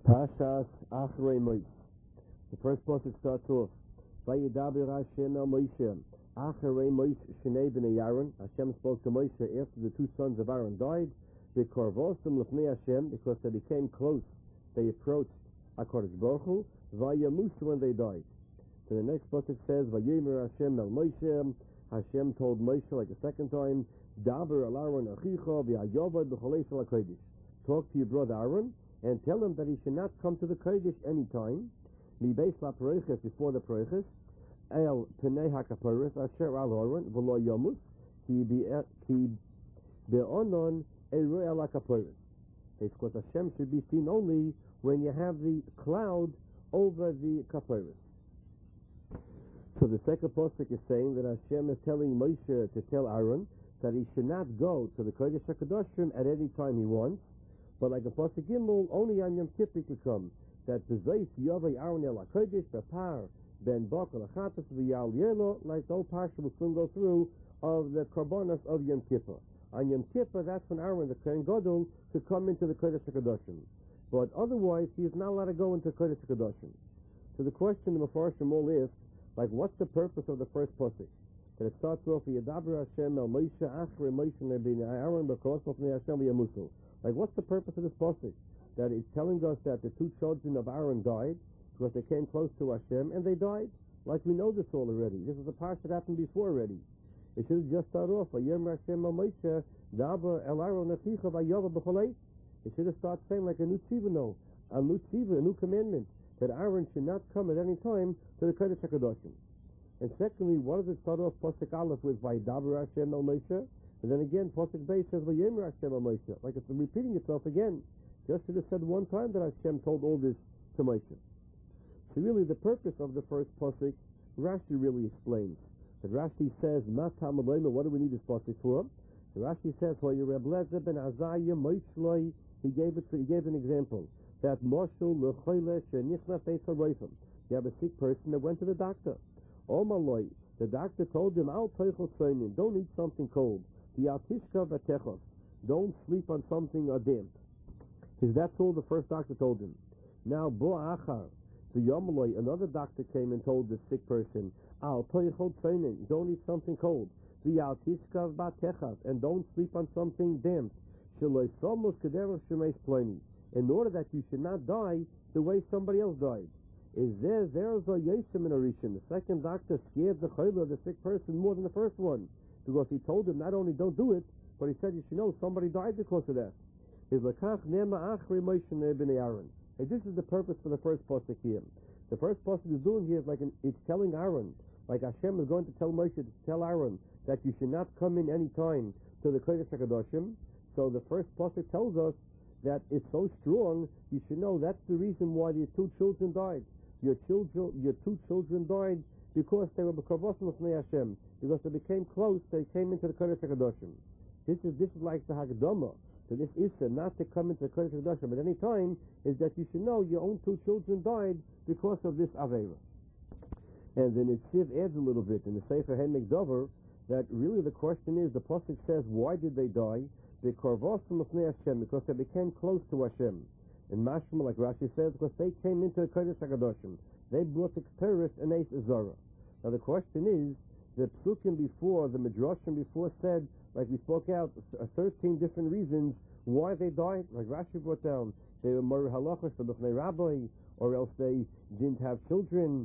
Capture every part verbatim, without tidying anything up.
Pashas Achrei Moshe. The first pasuk starts off, Vayidaber Hashem el Moshe, Achrei Moshe Shnei b'nei Aaron. Hashem spoke to Moshe after the two sons of Aaron died. V'korvosim l'fnei Hashem, because they became close, they approached HaKadosh Baruch Hu, Vayamusu, when they died. So the next pasuk says, Vayomer Hashem el Moshe. Hashem told Moshe like a second time, Daber el Aaron achicha v'hayovad b'cholei shel HaKodesh. Talk to your brother Aaron and tell him that he should not come to the Kodesh any time. Mi beis la-Paroches, before the Paroches, el penei ha-kaporos asher al Aaron v'lo yomus ki be'onon eroi al ha-kaporos. Because Hashem should be seen only when you have the cloud over the kaporos. So the second pasuk is saying that Hashem is telling Moshe to tell Aaron that he should not go to the Kodesh HaKadoshim at any time he wants, but like a pasuk Gimel, only on Yom Kippur to come. That Bezeis Yavei Aaron El HaKodesh B'Par Ben Bakal Achatas V'Yal Yelo, like the old parsha will soon go through of the Karbanos of Yom Kippur. On Yom Kippur, that's when Aaron, the Kohen Gadol, could come into the Kodesh HaKadoshim. But otherwise, he is not allowed to go into Kodesh HaKadoshim. So the question the Mefarshim all is, like, what's the purpose of the first pasuk? That it starts off with Yadaber Hashem El Moshe Achrei Moshe Nebin Aaron B'Kos L'Fnei Hashem V'Yamusu. Like, what's the purpose of this pasuk? That it's telling us that the two children of Aaron died because they came close to Hashem and they died. Like, we know this all already. This is a parsha that happened before already. It should have just started off, Vayomer Hashem El Moshe Daber El Aaron Achicha V'Yovad B'Cholei. It should have started saying like a new tzivah, a new tzivah, a new commandment, that Aaron should not come at any time to the Kodesh HaKadoshim. And secondly, what does it start off pasuk Aleph with Vayidaber Hashem El Moshe? And then again, pasuk Beis says Vayomer Hashem El Moshe. Like it's repeating itself again. Just should have said one time that Hashem told all this to Moshe. So really, the purpose of the first pasuk, Rashi really explains. That Rashi says, Matam Aleinu, what do we need this pasuk for? So Rashi says, Reb Lezer ben Azariah Moishloi, he gave it. He gave an example that Moshul lechoyle shenichnas beis haroifim. You have a sick person that went to the doctor. Omaloi, the doctor told him, Al toichel tzoinin, don't eat something cold. The altishka v'techos, don't sleep on something or damp. Because that's all the first doctor told him. Now, bo achar, the yomaloi, another doctor came and told the sick person, Al toichel tzoinin, don't eat something cold. The altishka v'techos, and don't sleep on something damp. In order that you should not die the way somebody else died. Is there there's a Yosem in Arishim? The second doctor scared the chayla of the sick person more than the first one, because he told him not only don't do it, but he said you should know somebody died because of that. Is Lakach Nema Achrei Moshe Nebin Aaron. And this is the purpose for the first pasuk here. The first pasuk is doing here is like an, it's telling Aaron, like Hashem is going to tell Moshe to tell Aaron that you should not come in any time to the Kodesh HaKadoshim. So the first pasuk tells us that it's so strong, you should know that's the reason why your two children died. Your children, your two children died because they were b'karvosim l'fnei Hashem, because they became close, they came into the Kodesh HaKadoshim. This is this is like the Hagdama. So this is not to come into the Kodesh HaKadoshim at any time, is that you should know your own two children died because of this Aveira. And then it adds a little bit in the Sefer Hemek Dover that really the question is, the pasuk says, why did they die? Because they became close to Hashem. In Mashma, like Rashi says, because they came into the Kodesh HaKadoshim. They brought the terrorists and Eis Zara. Now the question is, the Psukim before, the Midrashim before said, like we spoke out, thirteen different reasons why they died. Like Rashi brought down, they were Mori Halachos, the B'nai Rabbi, or else they didn't have children.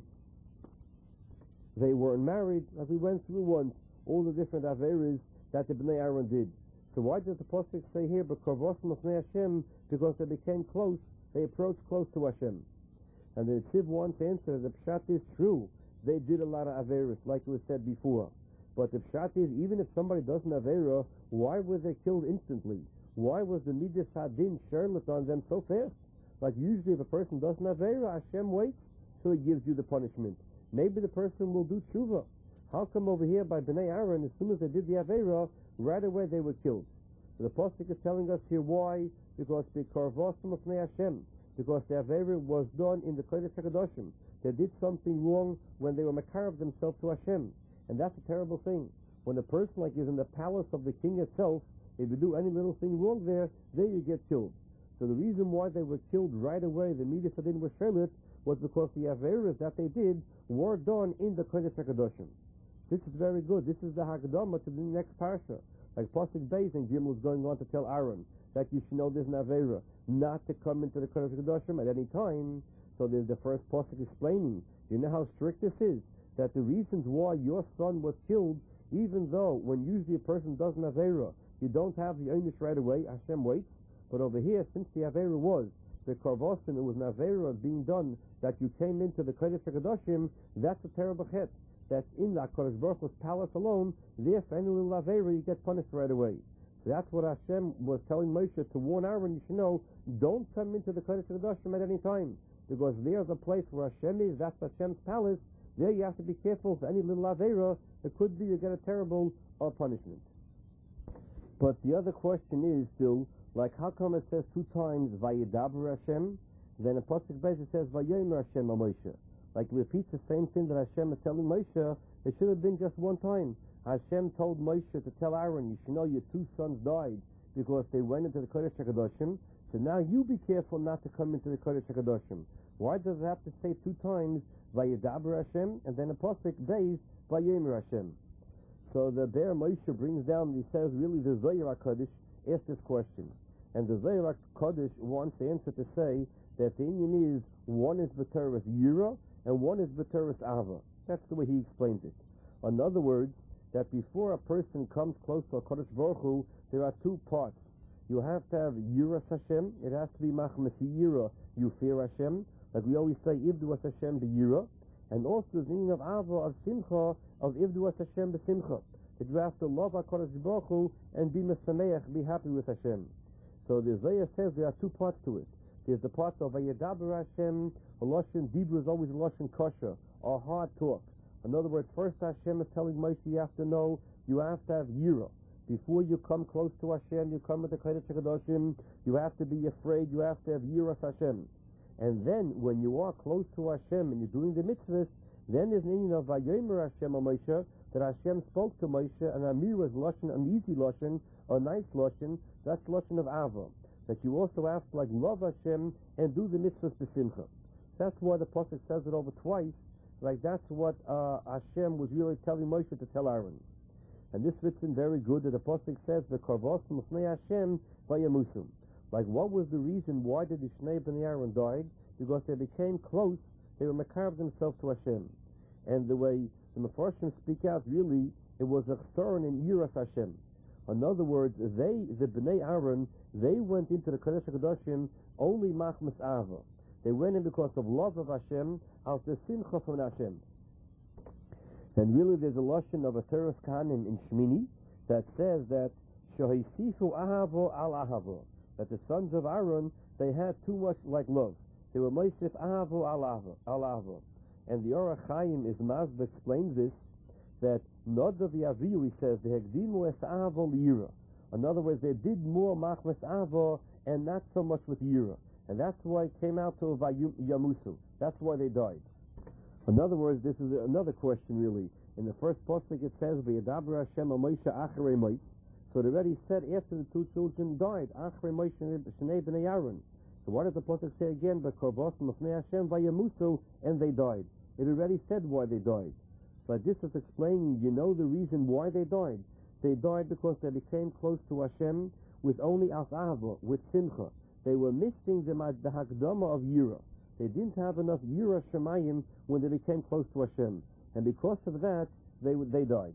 They weren't married. As we went through once, all the different Averis that the B'nai Aaron did. So why does the pasuk say here, "B'karvosim l'fnei Hashem"? Because they became close, they approached close to Hashem. And the Tziv wants to answer, the pshat is true. They did a lot of averis, like it was said before. But the pshat is, even if somebody doesn't avera, why were they killed instantly? Why was the midas hadin sherlet on them so fast? Like usually, if a person doesn't avera, Hashem waits till He gives you the punishment. Maybe the person will do tshuva. How come over here by Bnei Aaron, as soon as they did the avera, right away they were killed? So the pasuk is telling us here why, because the karvosim of Hashem, because the avera was done in the Kodesh HaKadoshim. They did something wrong when they were makarav themselves to Hashem, and that's a terrible thing. When a person like is in the palace of the king itself, if you do any little thing wrong there, there you get killed. So the reason why they were killed right away, the Midas Adin were Shelit, was because the Averas that they did were done in the Kodesh HaKadoshim. This is very good. This is the Hagdama to the next parsha. Like Pasuk Beis and Gimel is going on to tell Aaron that you should know there's an Avera, not to come into the Kodesh HaKadoshim at any time. So there's the first Pasuk explaining, you know how strict this is, that the reasons why your son was killed, even though when usually a person does an Avera, you don't have the Einish right away, Hashem waits, but over here, since the Avera was the Karvosim, it was an Avera being done, that you came into the Kodesh HaKadoshim, that's a terrible chet. That's in that Kodesh Baruch Hu's palace alone, therefore any little Avera, you get punished right away. So that's what Hashem was telling Moshe to warn Aaron, you should know, don't come into the Kodesh HaKadoshim at any time, because there's a place where Hashem is, that's Hashem's palace, there you have to be careful for any little Avera, it could be you get a terrible uh, punishment. But the other question is still, like how come it says two times Vayidaber Hashem, then in Pasuk Beis it says Vayomer Hashem a Moshe. Like it repeats the same thing that Hashem is telling Moshe, it should have been just one time. Hashem told Moshe to tell Aaron, you should know your two sons died because they went into the Kodesh HaKadoshim, so now you be careful not to come into the Kodesh HaKadoshim. Why does it have to say two times Vayidaber Hashem, and then in Pasuk Beis Vayomer Hashem? So the Be'er Moshe brings down, he says, really the Zohar HaKadosh asked this question. And the Zohar HaKadosh wants the answer to say that the Indian is, one is B'teres Yira, and one is B'teres Ava. That's the way he explains it. In other words, that before a person comes close to a Kodesh Baruch Hu, there are two parts. You have to have Yiras Hashem, it has to be Machmasi Yira, you fear Hashem, like we always say, Ivdu as Hashem B'Yira, and also the meaning of Ava, of Simcha, of Ivdu as Hashem B'Simcha, that you have to love HaKadosh Baruch Hu and be Mesameach, be happy with Hashem. So the Zohar says there are two parts to it. There's the part of Vayedaber Hashem, a Lashon Dibur is always a Lashon Kosher, or hard talk. In other words, first Hashem is telling Moshe you have to know, you have to have Yira. Before you come close to Hashem, you come with the Kodesh HaKadoshim, you have to be afraid, you have to have Yiras Hashem. And then, when you are close to Hashem and you're doing the mitzvahs, then there's an meaning of Vayomer Hashem a Moshe, that Hashem spoke to Moshe, and Amir was Lashon, an easy Lashon, a nice Lashon, that's Lashon of Ava. That you also have to like love Hashem and do the mitzvahs b'simcha. That's why the Pasuk says it over twice, like that's what uh, Hashem was really telling Moshe to tell Aaron. And this fits in very good that the Pasuk says, the Karvosim L'fnei Hashem Vayamusum. Like what was the reason why did the Shnei ben Aaron died? Because they became close, they were makarv themselves to Hashem. And the way the Mefarshim speak out, really, it was a chsaron in Yiras Hashem. In other words, they, the Bnei Aaron, they went into the Kodesh HaKadoshim only machmas ava. They went in because of love of Hashem, out the simcha from Hashem. And really there's a lashon of a Teres Kahanim in Shmini that says that Shohisifu ahavo al ahavo, that the sons of Aaron, they had too much like love. They were moisif ahavo al ahavo. And the Orach Chaim is Mazba explains this, that Nodov Yaviyu, he says, the Hegdimu es ahavo liyira. In other words, they did more machmas avo and not so much with yira. And that's why it came out to Yamusu. That's why they died. In other words, this is another question really. In the first pasuk it says, V'yadaber Hashem a Moshe achrei Moshe. So it already said after the two children died, achrei Moshe Shnei b'nei Aaron. So why does the pasuk say again, but Karvosim L'fnei Hashem Vayamusu, and they died? It already said why they died. So this is explaining, you know the reason why they died. They died because they became close to Hashem with only As'ava, with Simcha. They were missing the, the Hakdama of Yira. They didn't have enough Yira Shemayim when they became close to Hashem. And because of that, they they died.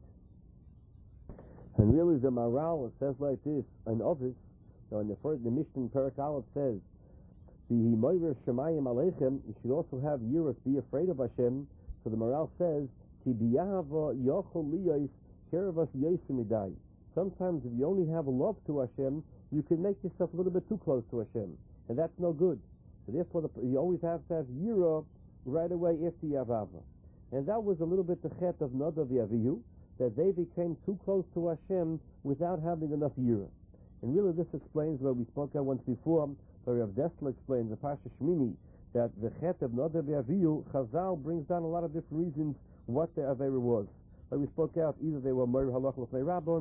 And really the Maral, it says like this, an office, so in the first, the Mishnah Perak Aleph says, the Moiver Shemayim Aleichem, you should also have Yiras, be afraid of Hashem. So the Maral says, Ki biyahava yochol liyos kerevas yosimidai. Sometimes if you only have a love to Hashem, you can make yourself a little bit too close to Hashem. And that's no good. So therefore, the, you always have to have Yira right away after you have Ava. And that was a little bit the chet of Nadav Yavihu, that they became too close to Hashem without having enough Yira. And really this explains what we spoke about once before, so Rav Dessler explains, the Pasha Shmini, that the chet of Nadav Yavihu, Chazal brings down a lot of different reasons what the Avera was. Like we spoke out, either they were Mer Halach L'fnei Rabban,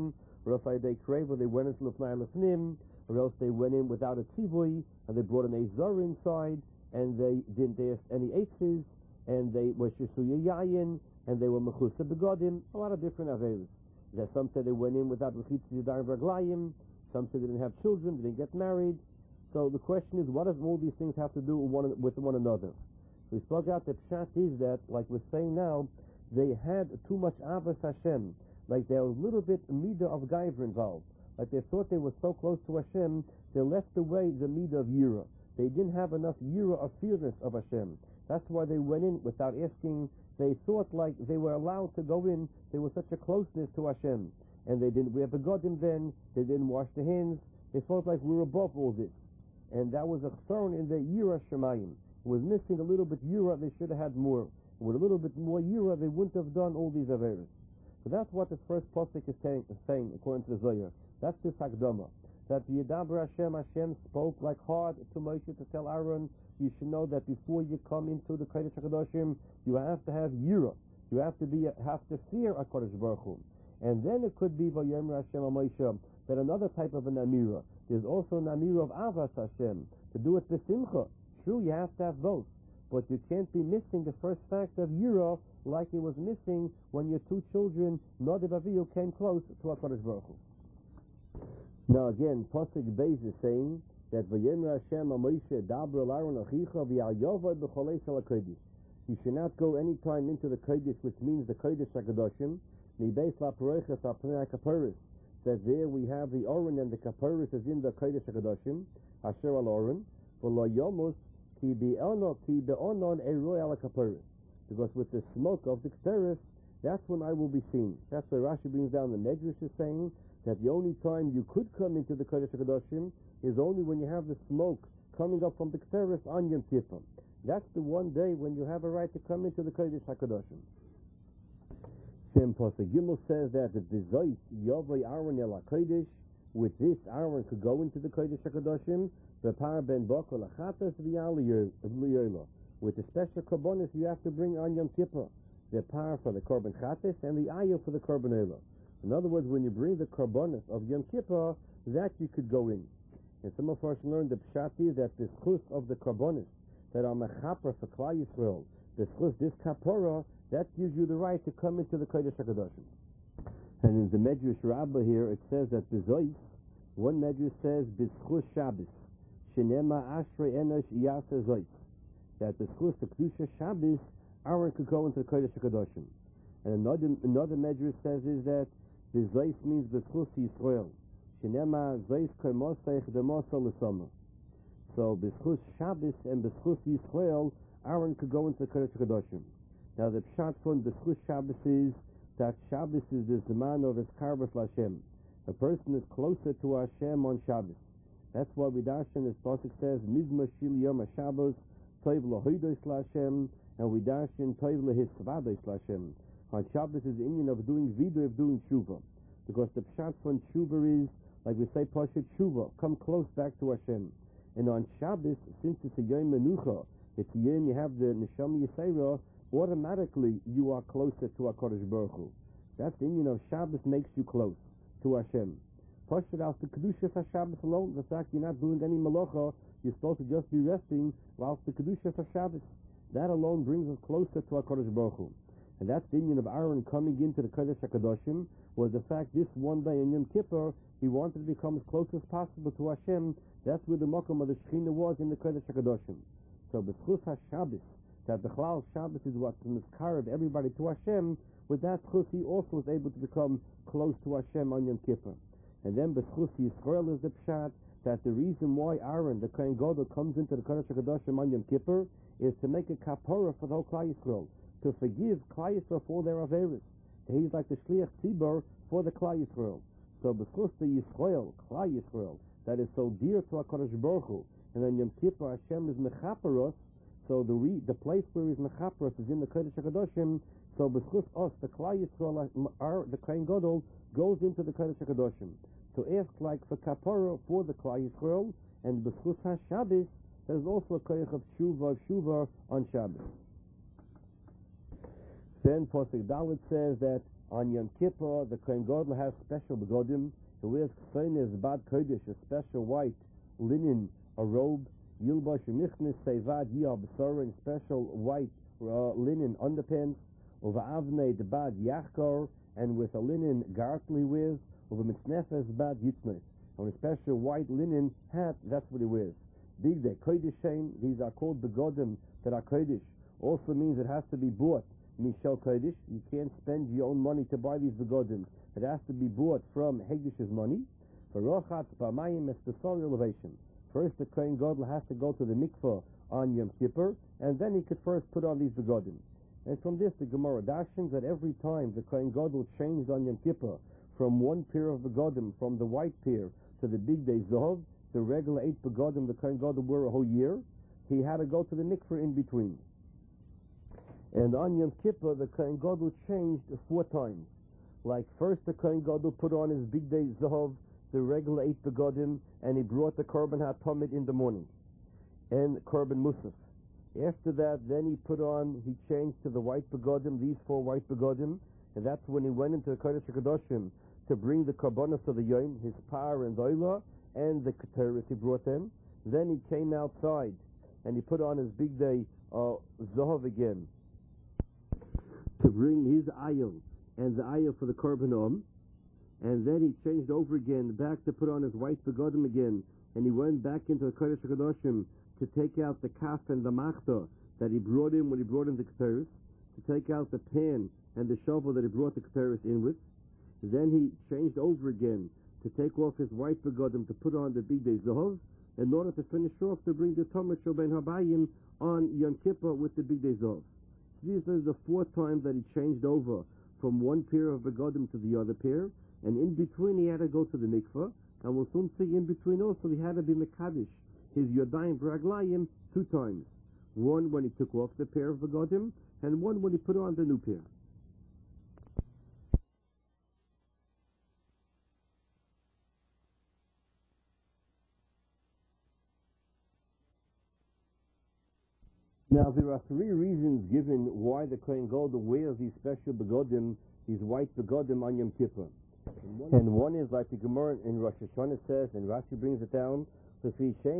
or else they crave, or they went into Lefnai Lefnim, or else they went in without a tzivui, and they brought an Azor inside, and they didn't ask any eitzes, and they were Shishuya Yayin, and they were Mechusa Begodim, a lot of different Averis. That some said they went in without Rechitz Yadayim Raglayim, some said they didn't have children, they didn't get married. So the question is, what does all these things have to do with one, with one another? We spoke out that Pshat is that, like we're saying now, they had too much Avos Hashem. Like there was a little bit Midah of Gaiva involved. Like they thought they were so close to Hashem, they left away the Midah of Yira. They didn't have enough Yira of fearness of Hashem. That's why they went in without asking. They thought like they were allowed to go in. There was such a closeness to Hashem. And they didn't wear begodim then. They didn't wash their hands. They felt like we were above all this. And that was a thorn in the Yira Shemayim. It was missing a little bit Yira. They should have had more. With a little bit more Yira, they wouldn't have done all these Averis. So that's what the first Pasuk is saying, is saying according to the Zohar. That's this Hakdama. That the Yidabra Hashem, Hashem spoke like hard to Moshe to tell Aaron, you should know that before you come into the Kodesh HaKadoshim, you have to have Yira. You have to be, have to fear HaKadosh Baruch Hu. And then it could be Vayomer Hashem HaMoshe, that another type of an Amira. There's also an Amira of Avas Hashem, to do it B'Simcha. True, you have to have both. But you can't be missing the first fact of Yira like it was missing when your two children, Nadav Avihu, came close to HaKadosh Baruch Hu. Now again, Pasuk Beis is saying that Vayomer Hashem HaMoshe Dabra L'Aaron Achicha V'Yayovod B'Cholei Shel HaKodesh. You should not go any time into the Kodesh, which means the Kodesh HaKadoshim. Mibeis LaParoiches Apnei HaKaporis. That there we have the Oren and the Kaporis is in the Kodesh HaKadoshim. Asher Al Oren. V'Lo Yomus Ki Be'ono Ki Be'onon Eroi Al HaKaporis. Because with the smoke of the Kteris, that's when I will be seen. That's why Rashi brings down the Medrash is saying that the only time you could come into the Kodesh HaKadoshim is only when you have the smoke coming up from the Kteris on Yom Kippur. That's the one day when you have a right to come into the Kodesh HaKadoshim. Shem Pasuk Gimel says that the Bezois Yovoi Aaron El HaKodesh, with this Aaron could go into the Kodesh HaKadoshim, the Par Ben Bokol Achatas V'Yal. With the special Korbanos you have to bring on Yom Kippur. The Par for the Korban Chatas and the Ayah for the Korban Eilah. In other words, when you bring the Korbanos of Yom Kippur, that you could go in. And some of us learned the Pshat is that the schus of the Korbanos that are Mechaper for Klal Yisrael, the schus, this Kapora, that gives you the right to come into the Kodesh HaKadoshim. And in the Medrash Rabbah here, it says that the Zois, one Medrash says, B'schus Shabbos, Shenema Ashrei Enosh Yasa Zois, that the schus, the Kedusha Shabbos, Aaron could go into the Kodesh HaKadoshim. And another, another Medrash says is that the Zois means B'schus Yisrael, Shenema Zois Komoseich Demosa L'Soma. So B'schus Shabbos and B'schus Yisrael, Aaron could go into the Kodesh HaKadoshim. Now the Pshat from B'schus Shabbos is that Shabbos is the Zaman of his Karbas L'Hashem. A person is closer to Hashem on Shabbos. That's why we dash in this pasuk says Mizmor Shil Yom HaShabbos Tov L'Hodos L'Hashem, and we dash in Tov L'Hisvados L'Hashem. On Shabbos is the Indian of doing Vidu, of doing Tshuva, because the Pshat from Tshuva is, like we say, Pashat Tshuva, come close back to Hashem. And on Shabbos, since it's a Yom Menucha, it's a Yom you have the Neshama Yisera, automatically you are closer to HaKadosh Baruch Hu. That's the Indian of Shabbos makes you close to Hashem. Pashat out the Kedushas HaShabbos alone, the fact you're not doing any Malacha, you're supposed to just be resting whilst the Kedushas HaShabbos. That alone brings us closer to HaKadosh Baruch Hu. And that's the Indian of Aaron coming into the Kodesh HaKadoshim, was the fact this one day in Yom Kippur, he wanted to become as close as possible to Hashem. That's where the Mokum of the Shekhinah was in the Kodesh HaKadoshim. So B'schus HaShabbos, that the Chalal Shabbos is what miskarab everybody to Hashem, with that schus he also was able to become close to Hashem on Yom Kippur. And then B'schus Yisrael is the Pshat, that the reason why Aaron, the Kohen Gadol, comes into the Kodesh HaKadoshim on Yom Kippur is to make a kapora for the whole Klal Yisrael, to forgive Klal Yisrael for their averis. He's like the Shliach Tzibor for the Klal Yisrael. So B'schus the Yisrael, Klal Yisrael, that is so dear to HaKadosh Baruch Hu, and on Yom Kippur Hashem is mechaperos, so the re, the place where he's mechaperos is in the Kodesh HaKadoshim. So B'schus us, the Klal Yisrael, our, the Kohen Gadol, goes into the Kodesh HaKadoshim. So ask like for kapara for the Klal Yisrael, and B'schus HaShabbos, there's also a koyach of Shuvah, of Shuvah on Shabbos. Then Pasuk Dalet says that On Yom Kippur, the Kohen Gadol has special begodim. He wears Kseinis Bad Kodesh, a special white linen, a robe. Yilbash Michnis Seivad Yab Sorin, special white uh, linen underpants. Over Avnei the Bad Yachkar, and with a linen gartel he wears. Over Mitznefes Bad Yitznes, on a special white linen hat, that's what he wears. Big Day Kodesh Shem, these are called begodim that are Kodesh. Also means it has to be bought. Mishal Kodesh, you can't spend your own money to buy these begodim. It has to be bought from Hegdish's money. For Rochat Pamayim Espesor elevation. First, the Kohen Gadol has to go to the mikveh on Yom Kippur, and then he could first put on these begodim. And from this, the Gemara dashens that every time the Kohen Gadol changed on Yom Kippur from one pair of begodim, from the white pair to the big day Zohov, the regular eight begodim the Kohen Gadol wore a whole year, he had to go to the mikveh in between. And on Yom Kippur, the Kohen Gadol changed four times. Like first, the Kohen Gadol put on his big day Zohov, the regular eight begodim, and he brought the korban hatomid in the morning, and korban musaf. After that, then he put on, he changed to the white begodim, these four white begodim, and that's when he went into the Kodesh HaKadoshim to bring the korbanos of the yom, his par and doila, and the keteris he brought them. Then he came outside, and he put on his big day uh, Zohov again, to bring his ayil, and the ayil for the korban om. And then he changed over again, back to put on his white begodim again, and he went back into the Kodesh HaKadoshim to take out the kaf and the machta that he brought in when he brought in the keteris, to take out the pan and the shovel that he brought the keteris in with. Then he changed over again to take off his white begodim to put on the big day Zohov, in order to finish off to bring the Tomer Shel Ben Habayim on Yom Kippur with the big day Zohov. So this is the fourth time that he changed over from one pair of begodim to the other pair, and in between he had to go to the mikveh, and we'll soon see in between also he had to be mekadosh his yodayim braglayim two times. One when he took off the pair of begodim, and one when he put on the new pair. Now there are three reasons given why the Kohen Gadol wears these special begodim, these white begodim on Yom Kippur. And one, and one is like the Gemara in Rosh Hashanah says, and Rashi brings it down, in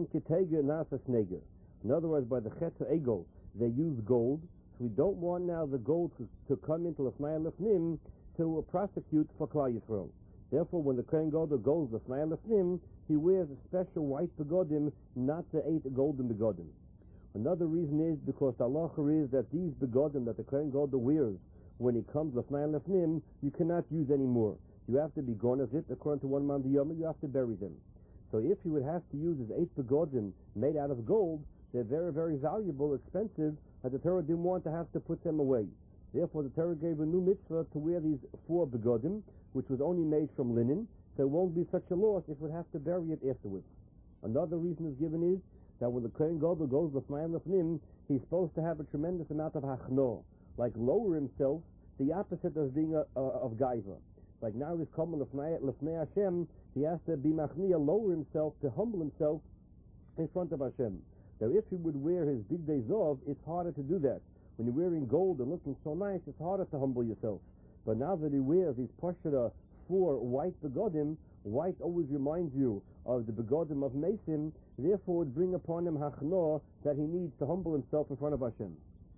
other words, by the Chet Egel, they use gold, so we don't want now the gold to, to come into Lefnei Lefnim to uh, prosecute for Klal Yisrael. Therefore, when the Kohen Gadol goes Lefnei Lefnim, he wears a special white begodim, not the eight golden begodim. Another reason is because the halacha is that these begodim that the Kohen Gadol wears when he comes Lefnei Lefnim, you cannot use anymore. You have to be gone as it, according to one man the Yom, you have to bury them. So if you would have to use his eight begodim made out of gold, they're very, very valuable, expensive, and the Torah didn't want to have to put them away. Therefore, the Torah gave a new mitzvah to wear these four begodim, which was only made from linen, so it won't be such a loss if we have to bury it afterwards. Another reason is given is that when the Kohen Gadol goes Lefnei Lefnim, he's supposed to have a tremendous amount of hachno, like lower himself, the opposite of being a, a, of gaiva. Like now he's coming Lefnei Hashem, he has to be machniya, lower himself, to humble himself in front of Hashem. Now if he would wear his big day Zov, it's harder to do that. When you're wearing gold and looking so nice, it's harder to humble yourself. But now that he wears these Pashara four white begodim, white always reminds you of the begodim of Mason, therefore would bring upon him hachno that he needs to humble himself in front of Hashem.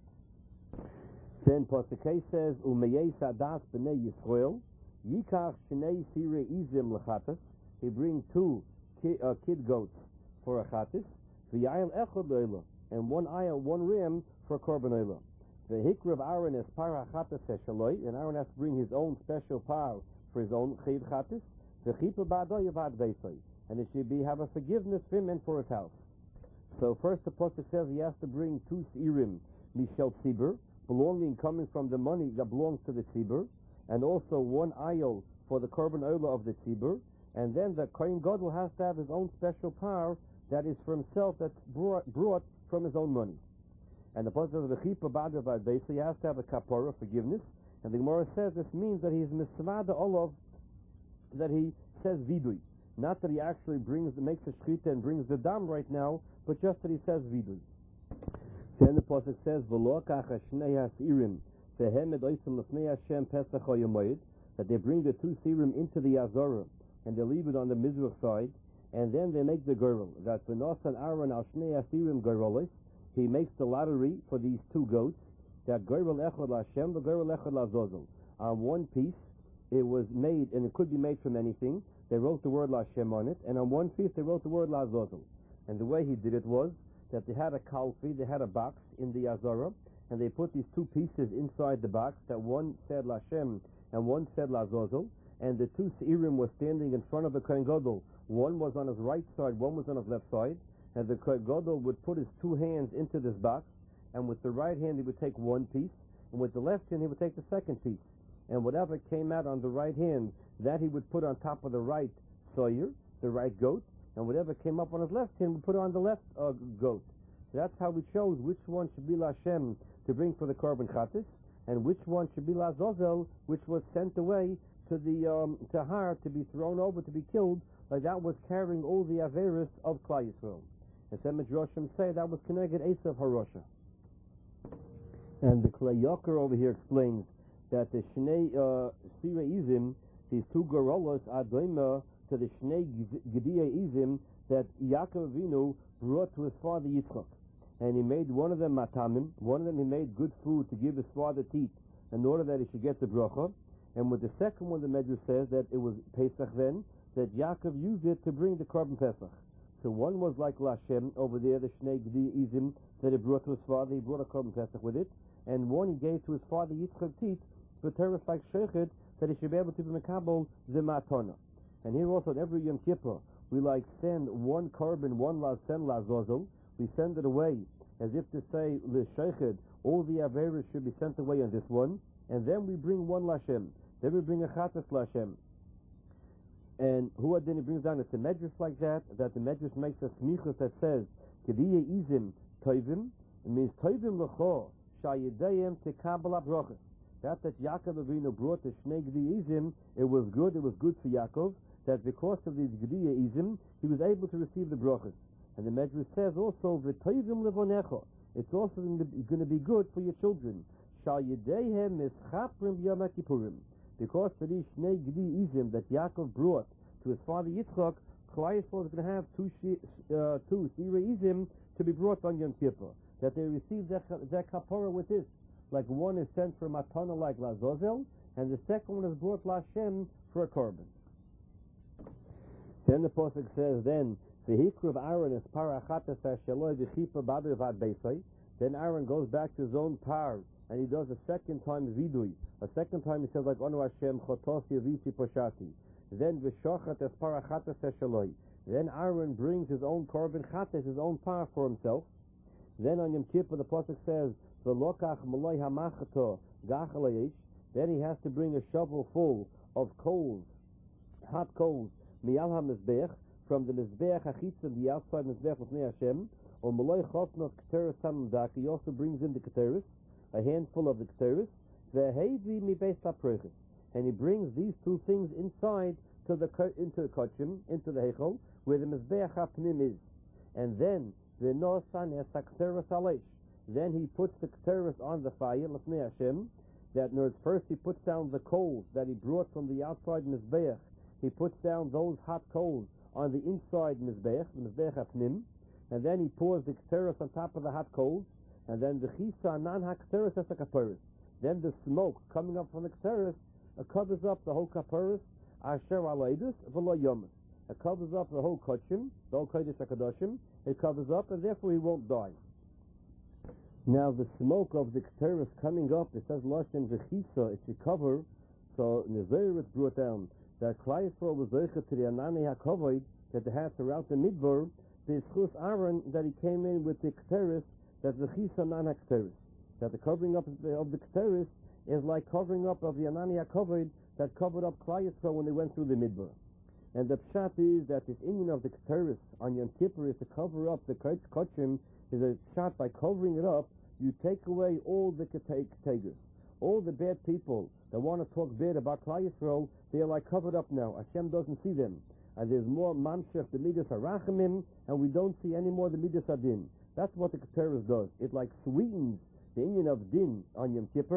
Then Pasukei says, Umeyei Sadas B'nei Yisrael, Yikach Shnei Sirei Izim L'chatas, he brings two kid, uh, kid goats for a chatas, V'yayel Echad Leila, and one ayel, one ram for a korban Leila. The hikra of Aaron is par hachatas shaloi, and Aaron has to bring his own special par for his own chayv chatas. The chipa ba'adoy avad beisay, and it should be have a forgiveness for him and for his house. So first the pasuk says he has to bring two seirim mishel tzibur, belonging coming from the money that belongs to the tzibur, and also one ayol for the korban ola of the tzibur, and then the kohen gadol has to have his own special par that is for himself, that's brought, brought from his own money. And the pasuk of the chipa ba'adoy beisay, he has to have a kapara, forgiveness, and the Gemara says this means that he's misvada olav, that he says vidui. Not that he actually brings, makes a shchita and brings the dam right now, but just that he says vidui. Then the pasuk says, V'lo kacha shnei hasirim, that they bring the two serum into the Azara, and they leave it on the Mizrach side, and then they make the girl. That V'nosan Aaron al Shnei Asirim Gerolis, he makes the lottery for these two goats, that Gerol Echad LaShem, the Gerol Echad LaZozel. On one piece, it was made, and it could be made from anything. They wrote the word LaShem on it, and on one piece they wrote the word LaZozel. And the way he did it was that they had a kalfi, they had a box in the Azara, and they put these two pieces inside the box, that one said LaShem and one said LaZozel, and the two Seirim were standing in front of the Kohen Gadol. One was on his right side, one was on his left side, and the Kohen Gadol would put his two hands into this box, and with the right hand he would take one piece, and with the left hand he would take the second piece. And whatever came out on the right hand, that he would put on top of the right sawyer, the right goat, and whatever came up on his left hand would put on the left uh, goat. That's how we chose which one should be LaShem to bring for the Korban Chatas, and which one should be LaZozel, which was sent away to the um, to Har to be thrown over, to be killed, like that was carrying all the Averis of Klal Yisrael. And some Midrashim say that was connected Esav Harosha. And the Klei Yoker over here explains that the Shnei uh, Sira Izim, these two Gorolos, are doima to the Shnei Gediya Izim that Yaakov Avinu brought to his father Yitzchak. And he made one of them matamim, one of them he made good food to give his father to eat, in order that he should get the bracha. And with the second one, the Medrash says that it was Pesach then, that Yaakov used it to bring the Korban Pesach. So one was like Lashem over there, the Shnei Gedi Izim that he brought to his father, he brought a Korban Pesach with it, and one he gave to his father Yitzchak Tit for terrorists like Shechet, that he should be able to be Mekabel the Matana. And here also, in every Yom Kippur, we like send one Korban, one Lashem Lazozel, we send it away as if to say, L'Shechet, all the Averis should be sent away on this one, and then we bring one Lashem, then we bring a Chatas Lashem. And who then he brings down a Medrash like that, that the Medrash makes a smichus that says, Kediya Izim Toivim, it means Toivim L'cho, Shayidayim Tekabal Abrachas. That that Yaakov Avinu brought the Shnei Gediya Izim, it was good, it was good for Yaakov, that because of these Gediya Izim, he was able to receive the brachas. And the Medrash says also, V'toivim Levonecha, it's also going to be good for your children. Shayidayim Mischaprim Yom Kippurim. Because for these Shnei Gedi Izim that Yaakov brought to his father Yitzchak, Klal Yisrael is going to have two uh, two Sira Izim to be brought on Yom Kippur. That they receive their, their kapara with this. Like one is sent for Matana like Lazozel, and the second one is brought Lashem for a Korban. Then the Pasuk says, then, V'hikruv Aaron is parachatas ha'shaloi v'chipa b'adri v'ad beisai. Then Aaron goes back to his own par, and he does a second time vidui. A second time he says, like, Onu Hashem, chotosi avisi poshati. Then v'shochat es parachatas ha'shaloi. Then Aaron brings his own korban chatas, his own par for himself. Then on Yom Kippur, the Pasuk says, V'lokach maloi hamachato gachalayish. Then he has to bring a shovel full of coals, hot coals, miyal ha-mizbech, from the mizbech hachitzim, the outside mizbech of Nei Hashem, or maloi chosnot keteris hamamdak. He also brings in the keteris, a handful of the keteris, ve'hevi mi beis haprechis, and he brings these two things inside to the into the kochim, into the heichol, where the mizbech hapnim is, and then ve'nosan es ha-keteris aleish. Then he puts the keteris on the fire, l'fnei Hashem. That nerds first he puts down the coals that he brought from the outside mizbeach. He puts down those hot coals on the inside mizbeach, the mizbeach hapnim, and then he pours the keteris on top of the hot coals, and then the chisa nan ha-keteris as a kaperis. Then the smoke coming up from the keteris uh, covers up the whole kaperis, asher alaydus v'lo yomus. It covers up the whole kochim, the whole kodesh hakadoshim. It covers up, and therefore he won't die. Now the smoke of the keteris coming up, it says Lashon v'chisa, it should cover. So in the Zohar it's brought down that Klal Yisrael was zeicha to the Anani HaKavod that they had throughout the Midbar, the Schus Aaron that he came in with the keteris, that the chisa nan ha-keteris. That the covering up of the, of the keteris is like covering up of the Anani HaKavod that covered up Klal Yisrael when they went through the Midbar. And the pshat is that this union of the keteris on Yom Kippur is to cover up the kochim, is a shot by covering it up, you take away all the ketegers. All the bad people that want to talk bad about Klal Yisrael, they are like covered up now. Hashem doesn't see them. And there's more mamshech, the midas harachamim, and we don't see any more the midas adin. That's what the keteris does. It like sweetens the union of din on Yom Kippur,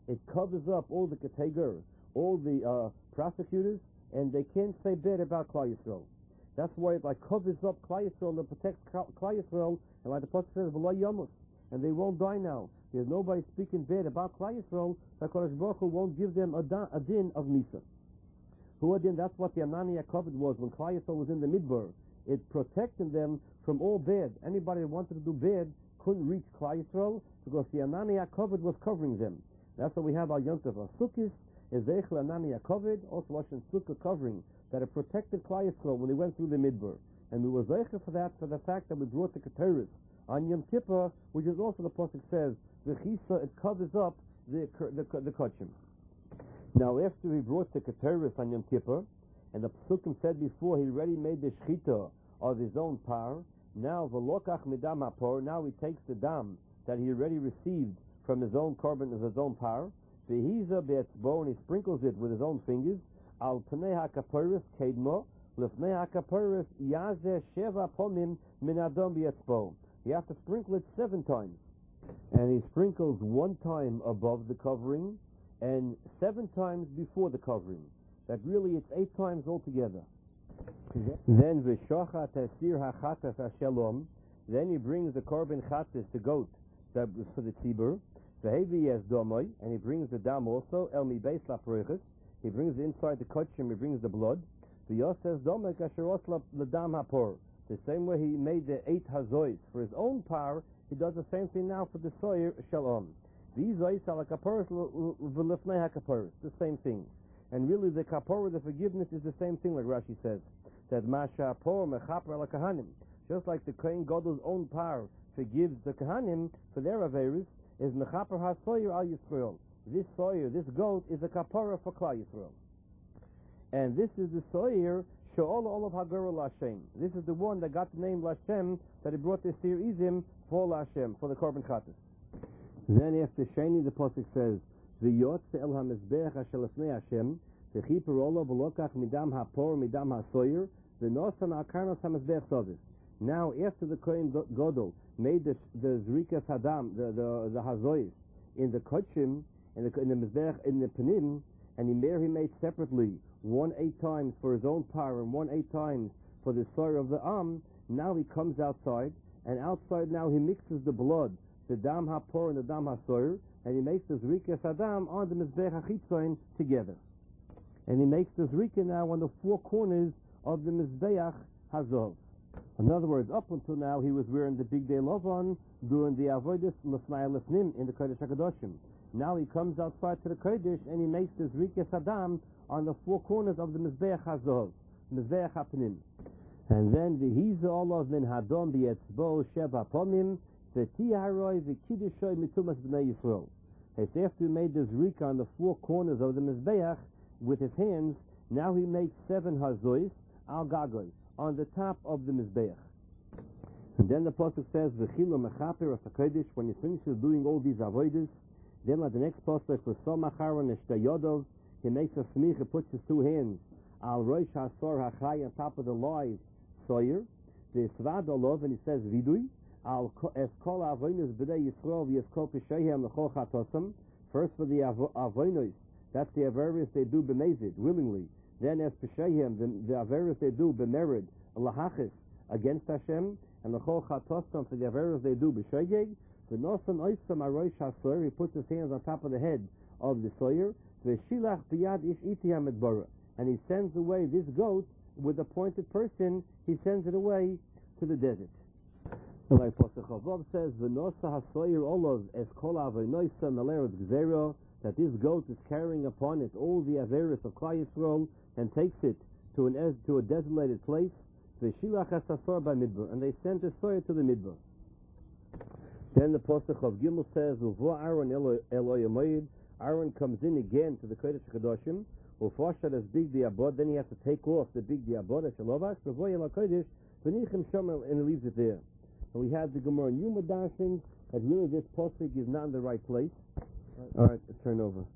it covers up all the categories, all the uh, prosecutors, and they can't say bad about Klal Yisrael. That's why it like covers up Klal Yisrael and protects Klal Yisrael, and like the Pasuk says, V'lo Yamos, and they won't die now. There's nobody speaking bad about Klal Yisrael, so HaKadosh Baruch Hu won't give them a, da, a din of Misa. Who din? That's what the Ananiya covered was when Klal Yisrael was in the Midbar. It protected them from all bad. Anybody that wanted to do bad couldn't reach Klal Yisrael because the Ananiya covered was covering them. That's what we have our Yom Tov. Our Sukkis is Zeichel Ananiya covered, also Lashon Sukkah covering, that it protected Klal Yisrael when they went through the Midbar. And we were Zeichel for that, for the fact that we brought the Keteris on Yom Kippur, which is also the Pasuk says, the Chisa, it covers up the the, the, the Kachim. Now, after he brought the Keteris on Yom Kippur, and the Psukim said before he already made the Shchita of his own power, now V'lokach midam hapor, now he takes the dam that he already received from his own carbon of his own power, V'hiza be'etzbo, and he sprinkles it with his own fingers, al pnei hakaporis kedmo, lefnei hakaporis yazeh sheva pomim min adom be'etzbo. You have to sprinkle it seven times. And he sprinkles one time above the covering, and seven times before the covering. That really it's eight times altogether. Then v'shochat asir hachataf hashalom. Then he brings the korban chatas, the goat, that was for the tzibur. V'hevi yes domoi, and he brings the dam also. El mi beis laproiches. He brings it inside the kachim. He brings the blood. V'yoses domoi kasher osla l'dam hapor. The same way he made the eight hazois for his own power, he does the same thing now for the soyer shalom. These zois are kaporos v'lefnei hakaporos. The same thing. And really, the kapor, the forgiveness, is the same thing, like Rashi says. That masha por mechaper ala kahanim. Just like the Kohen Gadol's own power forgives the kahanim for their averis, is mechaper hasoyer al Yisrael. This soyer, this goat, is a kapora for Klal Yisrael. And this is the soyer she'ol olav hagor l'Hashem. This is the one that got the name L'Hashem, that he brought the Sir Izim for L'Hashem, for the korban chatas. Then after Sheni, the pasuk says, V'yotze el hamizbeach asher lefnei Hashem, v'chiper olav v'lokach midam hapor midam hasoyer, v'nosan akarnos hamizbeach sovis. Now, after the Kohen Gadol made the the zrikas hadam, the the the hazois in the kochim, in the in the mizbeach, in the penim, and he there he made separately one eight times for his own power and one eight times for the soyer of the am. Now he comes outside, and outside now he mixes the blood, the dam hapor and the dam hasoyer, and he makes the zrikas hadam on the mizbeach hachitzoin together. And he makes the zrika now on the four corners of the mizbeach hazov. In other words, up until now, he was wearing the big day lovan during the avodas l'fnai l'fnim in the Kodesh HaKadoshim. Now he comes outside to the Kodesh and he makes the zrikas hadam on the four corners of the mizbeach hazov, mizbeach hapnim. And then the hiza olav min hadom b'etzbo sheva pomim v'ti haroi v'kiddushoy mitumas b'nei Yisrael. It's after he made the zrika on the four corners of the mizbeach with his hands, now he makes seven hazois al gagoy on the top of the mizbeach. And then the pasuk says, "V'chilo mechaper of HaKodesh." When he finishes doing all these avodas, then like the next pasuk, "V'som acharon eshtayodov," he makes a smich, he puts his two hands al roish hasor hachay on top of the live soyer, the svad olov, and he says vidui al es kol avonos b'nei Yisrael v'yeskol peshehem l'chol chatosam. First for the avonos, that's the averis they do b'mezid willingly. Then as peshehem, the, the averis they do b'merid lahachis against Hashem, and l'chol chatosam for the averis they do b'shegeg. The nosan oisam aroish hasoyer, he puts his hands on top of the head of the soyer. The shilach biyad ish iti hamidbara, and he sends away this goat with a pointed person. He sends it away to the desert. Like Pasuk Chavav says, "V'nosa hasoyer olav es kol avonoisa meleret gzera," that this goat is carrying upon it all the averis of Klal Yisrael and takes it to an to a desolated place. V'shilach hasasor by midbar, and they sent the soyer to the midbar. Then the Pasuk of Gimel says, "Uvo Aaron Eloyamayid." Aaron comes in again to the Kodesh HaKadoshim. Ufashad as big diabod. Then he has to take off the big diabod. Shalovas V'voyel HaKodesh V'nichem Shomel, and he leaves it there. And we have the Gemara in Yuma Darshan that really this Pasuk is not in the right place. All right, let's turn over.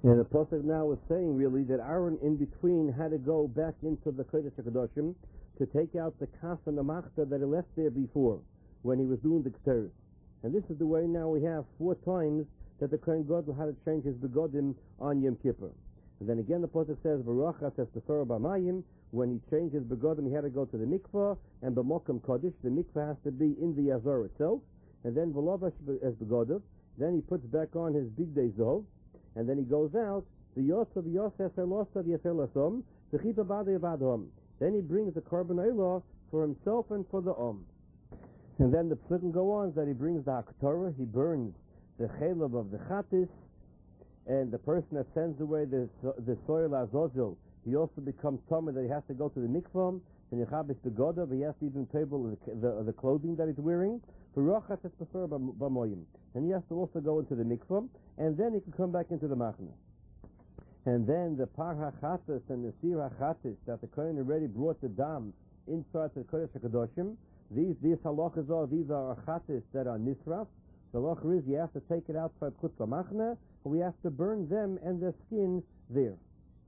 And the Pasuk now is saying really that Aaron in between had to go back into the Kodesh HaKadoshim to take out the kas and the machta that he left there before when he was doing the Keteris. And this is the way now we have four times that the Kohen Gadol had to change his begodim on Yom Kippur. And then again the Pasuk says, Baruch says the Torah b'mayim, when he changed his begodim he had to go to the mikvah, and b'mokum kodesh, the mikvah has to be in the Azor itself, and then v'lavash as begodim, then he puts back on his big day zov, and then he goes out, the Yosef Yosef Elosav Yeselasom, the Chipa Bade Vadhom. Then he brings the Korban Eilah for himself and for the Om. And then the Psukim go on that he brings the Haktorah, he burns the Chelav of the Chatis, and the person that sends away the the soil Azozil, he also becomes Tomah that he has to go to the mikvah, and Yechabis Begodav, he has to even table the, the, the clothing that he's wearing, and he has to also go into the mikvah, and then he can come back into the machna. And then the par hachatas and the sir hachatas that the Kohen already brought the dam inside the Kodesh HaKadoshim, these these halachas are, these are hachatas that are nisraf. The halacha is you have to take it outside chutz machna, but we have to burn them and their skin there.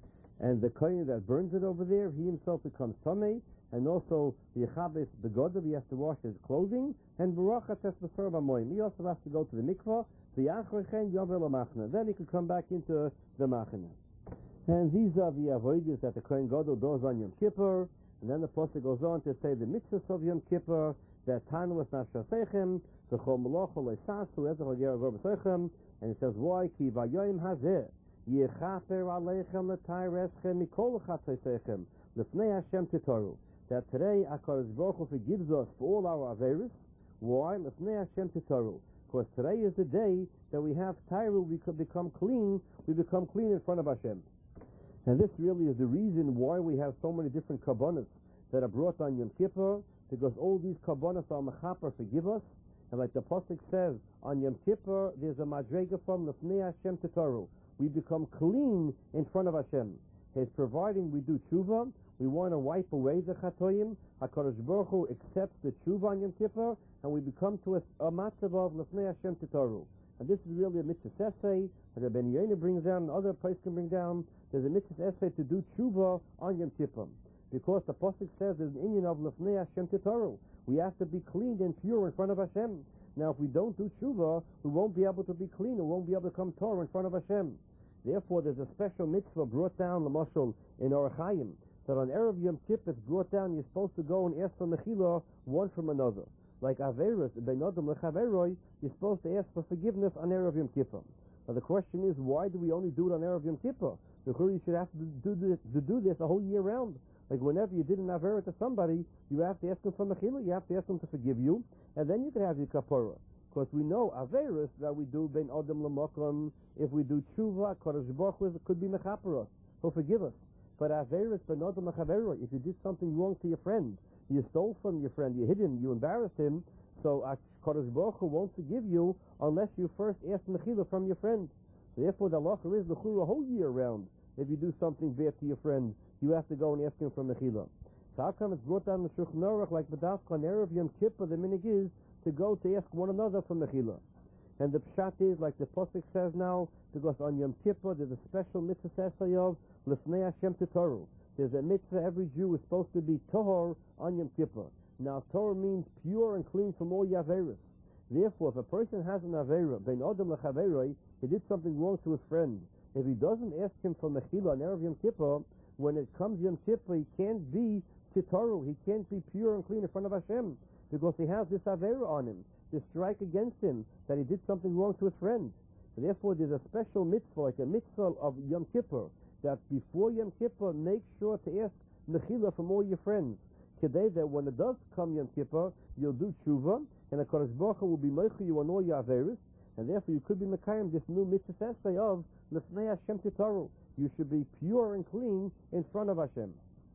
And the Kohen that burns it over there, he himself becomes tamei, and also the Yechabes Begodav, he has to wash his clothing, and Baruch Ates B'Sor B'Moim, he also has to go to the mikvah, the Yachrechen Yovel Machna, then he can come back into the Machna. And these are the avodas that the Kohen Gadol does on Yom Kippur, and then the Pasuk goes on to say the mitzvahs of Yom Kippur, that Tanu es Nashasechem, the Chol Meloch Olesasu, Ezra Yeragor B'Sechem, and it says, why? Ki Vayoyim Hazeh, Yechaper Aleichem L'Taireschem Mikol Chatzosechem, L'Fnei Hashem Titoru. That today HaKadosh Baruch Hu forgives us for all our averis. Why? L'fnei Hashem Titoru. Because today is the day that we have Tyru, we could become clean, we become clean in front of Hashem. And this really is the reason why we have so many different kabbanas that are brought on Yom Kippur, because all these kabbanas are mechaper, forgive us. And like the Pasuk says, on Yom Kippur, there's a madrega from L'fnei Hashem Titoru. We become clean in front of Hashem. He's providing we do tshuva, we want to wipe away the chatoyim. HaKadosh Baruch Hu accepts the tshuva on Yom Kippur, and we become to a, a matzav of L'fnei Hashem Titoru. And this is really a mitzvah essay that the Ben Yonah brings down, and other places can bring down. There's a mitzvah essay to do tshuva on Yom Kippur, because the Pasuk says there's an inyan of L'fnei Hashem Titoru. We have to be clean and pure in front of Hashem. Now, if we don't do tshuva, we won't be able to be clean, we won't be able to come Torah in front of Hashem. Therefore, there's a special mitzvah brought down, l'mashal, in Orach Chaim, that on Erev Yom Kippur it's brought down, you're supposed to go and ask for mechila one from another. Like Averis, Ben Adam Lechaveroi, you're supposed to ask for forgiveness on Erev Yom Kippur. Now the question is, why do we only do it on Erev Yom Kippur? You should have to do this, to do this a whole year round. Like whenever you did an Averis to somebody, you have to ask them for mechila, you have to ask them to forgive you, and then you can have your kapara. Because we know Averis that we do Ben Adam L'Mokum, if we do tshuva, Kadosh Baruch Hu could be mechaper us, he'll forgive us. But Averis Ben Adam L'Chaveroi, if you did something wrong to your friend, you stole from your friend, you hid him, you embarrassed him, so Kadosh Baruch Hu won't forgive you unless you first ask mechila from your friend. Therefore, the halacha is l'chura a whole year round. If you do something bad to your friend, you have to go and ask him for mechila. So how come it's brought down the Shulchan Aruch like B'dafka on Erev Yom Kippur? The minig is to go to ask one another for mechila. And the pshat is, like the Pasuk says now, because on Yom Kippur there's a special mitzvah sesayov l'fnei Hashem Titoru. There's a mitzvah every Jew is supposed to be tohor on Yom Kippur. Now Torah means pure and clean from all yaveris. Therefore, if a person has an avera, ben adam lechaveroi, he did something wrong to his friend. If he doesn't ask him for mechila on Erev Yom Kippur, when it comes Yom Kippur, he can't be titoru, he can't be pure and clean in front of Hashem, because he has this avera on him, this strike against him, that he did something wrong to his friend. So therefore, there's a special mitzvah, like a mitzvah of Yom Kippur, that before Yom Kippur, make sure to ask mechila from all your friends. Today, that when it does come Yom Kippur, you'll do tshuva, and the Kadosh Baruch Hu will be meicha you on all your averis, and therefore you could be mekayim this new mitzvah essay of l'fnei Hashem Titoru. You should be pure and clean in front of Hashem.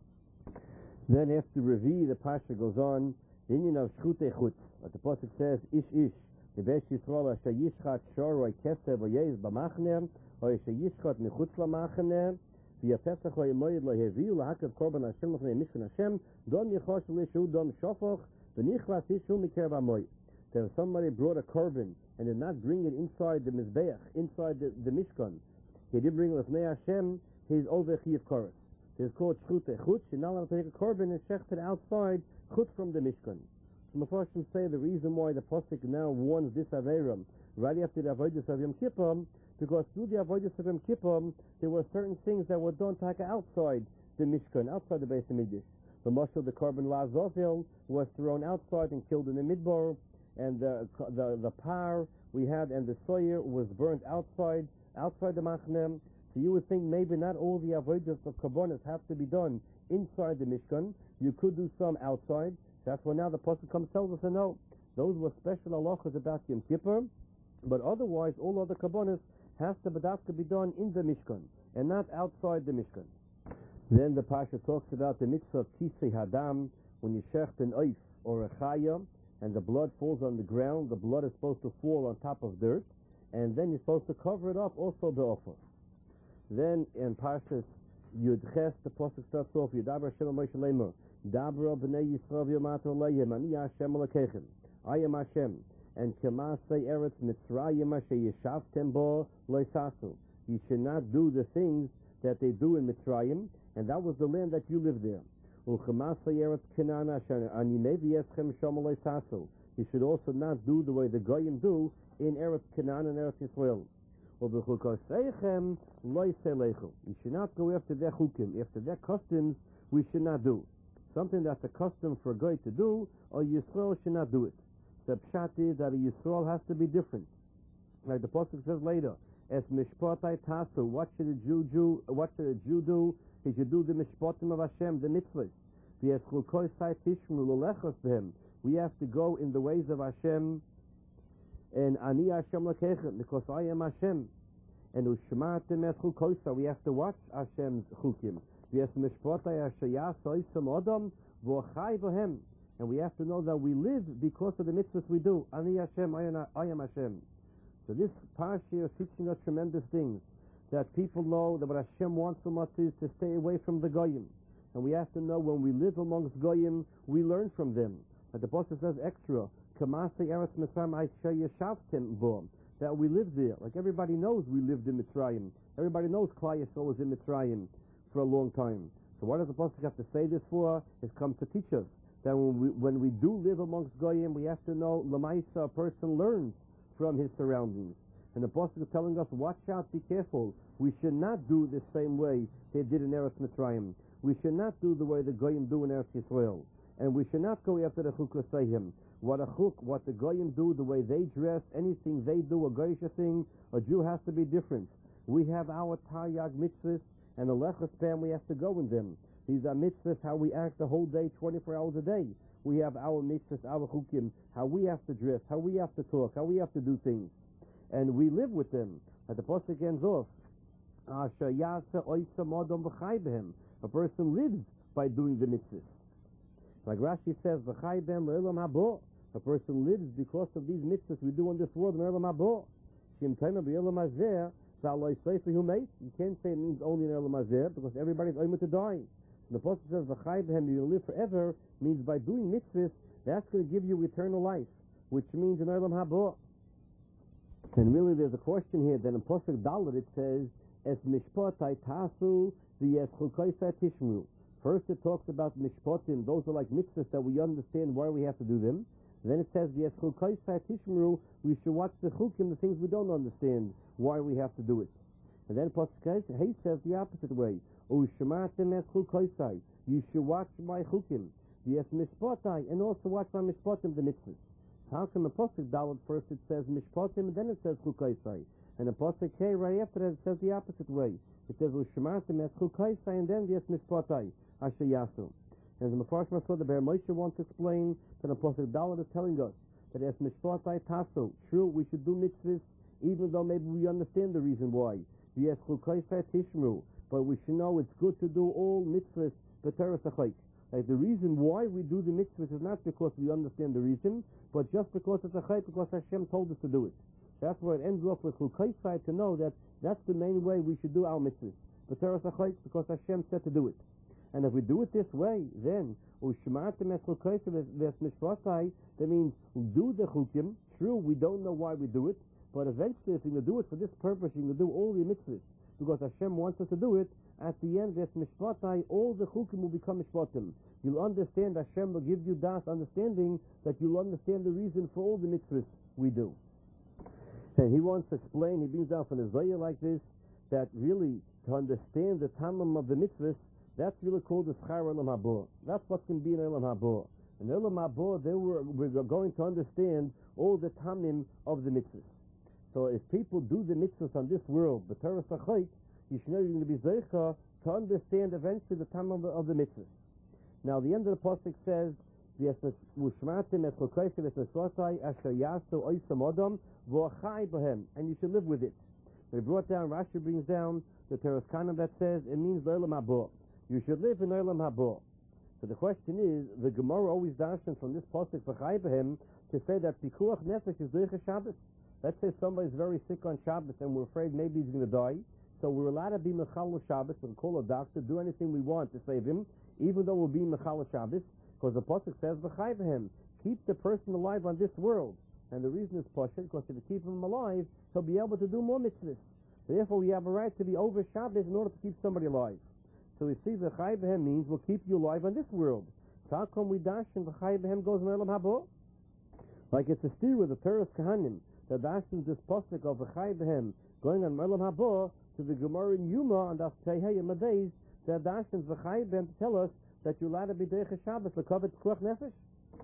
Then after Revi, the Pasha goes on, the Inyan of Shchutei Chutz. What the Pasuk says, Ish Ish, the Beis Yisrael asher yishchat shor or kesev or yeis b'machner, or asher yishchat mechutz l'machner, v'yapesach or yemoyed l'heviu l'hakav korban Hashem l'fnei mishkan Hashem, don yichosh l'ishu don shofoch, v'nichlas ishu mikerav amoy. So if somebody brought a korban and did not bring it inside the Mizbeach, inside the, the Mishkan, He didn't bring Lefnei Hashem his over Chiyav Koros. It's called Shchutei Chutz. You're not allowed to take a korban and shechted outside Chutz from the Mishkan. So Mefarshim say the reason why the Pasuk now warns this Averam right after the Avodas of Yom Kippur, because through the Avodas of Yom Kippur, there were certain things that were done taka outside the Mishkan, outside the Beis HaMikdash. The Mashal, the korban Lazovil, was thrown outside and killed in the Midbar, and the the the par we had and the soyer was burnt outside, outside the Machnem. So you would think maybe not all the avodas of Karbonos have to be done inside the Mishkan. You could do some outside. That's why now the Pasuk comes tells us, no, those were special halachas about Yom Kippur, but otherwise all other Karbonos has to, but have to be done in the Mishkan and not outside the Mishkan. Then the Pasha talks about the mitzvah of Kisei Hadam, when you shecht an oif or a chaya, and the blood falls on the ground. The blood is supposed to fall on top of dirt, and then you're supposed to cover it up also be'ofer. Then in Parshas Yud Ches, the pasuk starts off, Yidabra Hashem Moshe Leimer, Dabra b'nei Yisrael v'yomater lehem, Ani Hashem Elokechem, I am Hashem, and Kemasei Eretz Mitzrayim asher yeshavtem bo loisasu. You should not do the things that they do in Mitzrayim, and that was the land that you lived there. Uchemasei Eretz Canaan asher ani nevi eschem shom loisasu. You should also not do the way the Goyim do in Eretz Canaan and Eretz Yisrael. You should not go after their chukim, after their customs. We should not do something that's a custom for a guy to do, or Yisrael should not do it. The pshat is that a Yisrael has to be different. Like the pasuk says later, "Es mishpatai tasu." What should a Jew do? What should a Jew do? He should do the mishpatim of Hashem, the mitzvahs. We have to go in the ways of Hashem. And Ani Hashem Lekechem, because I am Hashem. And Ushmatem et Chukosa, we have to watch Hashem's Chukim. V'es Mishpotay Hashayas Oisam Odom V'ochai V'hem. And we have to know that we live because of the mitzvahs we do. Ani Hashem, I am, I am Hashem. So this parsha is teaching us tremendous things. That people know that what Hashem wants from us is to stay away from the Goyim. And we have to know when we live amongst Goyim, we learn from them. But the Pasuk says extra, that we lived there. Like everybody knows we lived in Mitzrayim. Everybody knows Klal Yisrael was in Mitzrayim for a long time. So what does the Pasuk have to say this for? It comes to teach us that when we, when we do live amongst Goyim, we have to know Lamaisa, a person learns from his surroundings. And the Pasuk is telling us, watch out, be careful. We should not do the same way they did in Eretz Mitzrayim. We should not do the way the Goyim do in Eretz Yisrael. And we should not go after the Chuk L'Seihim. What a chuk, what the Goyim do, the way they dress, anything they do, a Goyish thing, a Jew has to be different. We have our Taryag mitzvahs, and the Lechus Pam, we have to go in them. These are mitzvahs, how we act the whole day, twenty-four hours a day. We have our mitzvahs, our chukim, how we have to dress, how we have to talk, how we have to do things. And we live with them. At the Pasuk ends off, a person lives by doing the mitzvahs. Like Rashi says, a person lives because of these mitzvahs we do in this world. You can't say it means only in Elam Hazeh, because everybody's aimed to die. The Pasuk says, you live forever, means by doing mitzvahs, that's going to give you eternal life, which means in Elam Haba. And really there's a question here, that in Pasuk Dalet it says, Es mishpatai tasu v'es chukoisai tishmu. First it talks about mishpatim, those are like mitzvahs that we understand why we have to do them. Then it says, yes, we should watch the chukim, the things we don't understand, why we have to do it. And then Pasuk he says the opposite way. You should watch my chukim, yes, mishpatai, and also watch my mishpatim, the mitzvahs. How come the Pasuk Dalet first it says mishpatim, and then it says chukaisai? And the Pasuk K right after that it says the opposite way. It says ushmatim es chukaisai, and then yes, mishpatai, ashayasu. And the Mefarshim saw the Be'er Moshe wants to explain that the Pasuk Dalet is telling us that as mishpatai tasu, true, we should do mitzvahs, even though maybe we understand the reason why. Yes, chukaisai tishmu, but we should know it's good to do all mitzvahs b'teres achayk. Like the reason why we do the mitzvahs is not because we understand the reason, but just because it's a chayk, because Hashem told us to do it. That's why it ends off with chukaisai, to know that that's the main way we should do our mitzvahs. B'teres achayk, because Hashem said to do it. And if we do it this way, then that means we'll do the chukim. True, we don't know why we do it, but eventually if we do it for this purpose, you can do all the mitzvahs. because Hashem wants us to do it. At the end, there's mishpatai, all the chukim will become mishpatim. You'll understand, Hashem will give you das understanding that you'll understand the reason for all the mitzvahs we do. And he wants to explain, he brings down from the Zohar like this, that really, to understand the tamam of the mitzvahs, that's really called the schar olam haba. That's what can be in olam haba. In olam haba, they were, we're going to understand all the tamim of the mitzvahs. So if people do the mitzvahs on this world, the Torah Sachait, you should know you're going to be zeicha to understand eventually the tamam of the, of the mitzvahs. Now, the end of the pasuk says, and you should live with it. They brought down, Rashi brings down the Teres Kanam that says it means Olam Haba. You should live in Olam Haba. So the question is, the Gemara always dashes from this pasuk v'chai b'hem to say that pikuach nefesh is doich Shabbos. Let's say somebody's very sick on Shabbos and we're afraid maybe he's going to die. So we're allowed to be mechal Shabbos. We can call a doctor, do anything we want to save him, even though we'll be mechal Shabbos, because the pasuk says v'chai b'hem, keep the person alive on this world. And the reason is Pasha, because if you keep him alive, he'll be able to do more mitzvahs. Therefore, we have a right to be over Shabbos in order to keep somebody alive. So we see the Chai B'hem means we'll keep you alive on this world. So how come we dash and the Chai B'hem goes in Olam Haba? Like it's a steer with the Teres Kahanim, that dashes this pasuk of the Chai B'hem going on Olam Haba to the Gemara in Yuma and the Tehei Madays, that dashes the Chai B'hem to tell us that you're allowed to be Deich Shabbos, the Kovet Kuach Nefesh.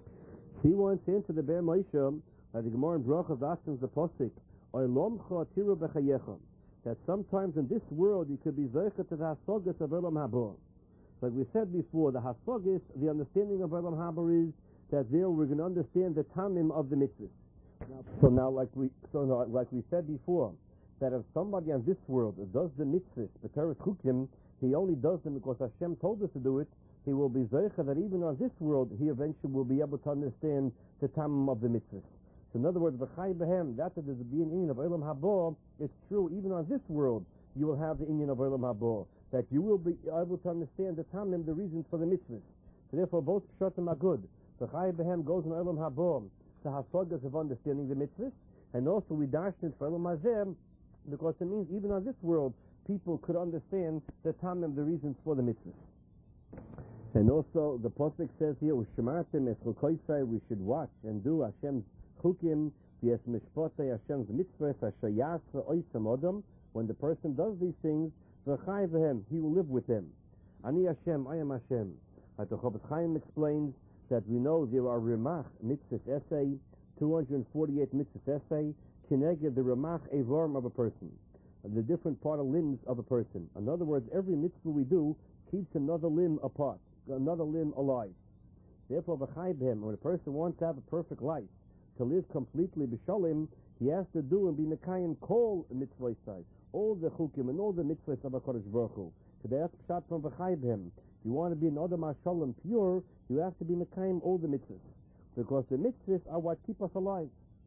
He wants to answer the Be'er Moshe. Uh, the Gemara in Brachos asks the pasuk, "Olamcha tiru b'chayecha," that sometimes in this world you could be zeicha to the hasagas of Olam Haba. Like we said before, the hasagas, the understanding of Olam Haba is that there we're going to understand the tamim of the mitzvahs. Now, so now, like we so now, like we said before, that if somebody on this world does the mitzvahs, the Torah chukim, he only does them because Hashem told us to do it. He will be zeicha that even on this world he eventually will be able to understand the tamim of the mitzvahs. So in other words, v'chai b'hem, that there is be an inyan of Olam Haba, it's true, even on this world, you will have the inyan of Olam Haba, that you will be able to understand the tamim, the reasons for the mitzvahs. So therefore, both pshatim are good. V'chai b'hem goes in Olam Haba, the hasagas of understanding the mitzvahs, and also we dash it for Olam Hazeh, because it means even on this world, people could understand the tamim, the reasons for the mitzvahs. And also, the pasuk says here, "U'shematem es chukoisai," we should watch and do Hashem's chukim, v'es mishpotei Hashem's mitzvahs, hashayas v'oisam odom. When the person does these things, v'chai v'hem, he will live with them. Ani Hashem, I am Hashem. Like the Chofetz Chaim explains that we know there are Ramach mitzvahs essay, two hundred forty-eight mitzvahs essay, kineged the Ramach evorm of a person, the different part of limbs of a person. In other words, every mitzvah we do keeps another limb apart, another limb alive. Therefore, v'chai b'hem, when a person wants to have a perfect life, to live completely b'shalim, he has to do and be mekayim kol mitzvah side, all the chukim and all the mitzvahs of HaKadosh Baruch Hu. So that's pshat from v'chai b'hem. If you want to be an adam hashalom pure, you have to be mekayim all the mitzvahs, because the mitzvahs are what keep us alive.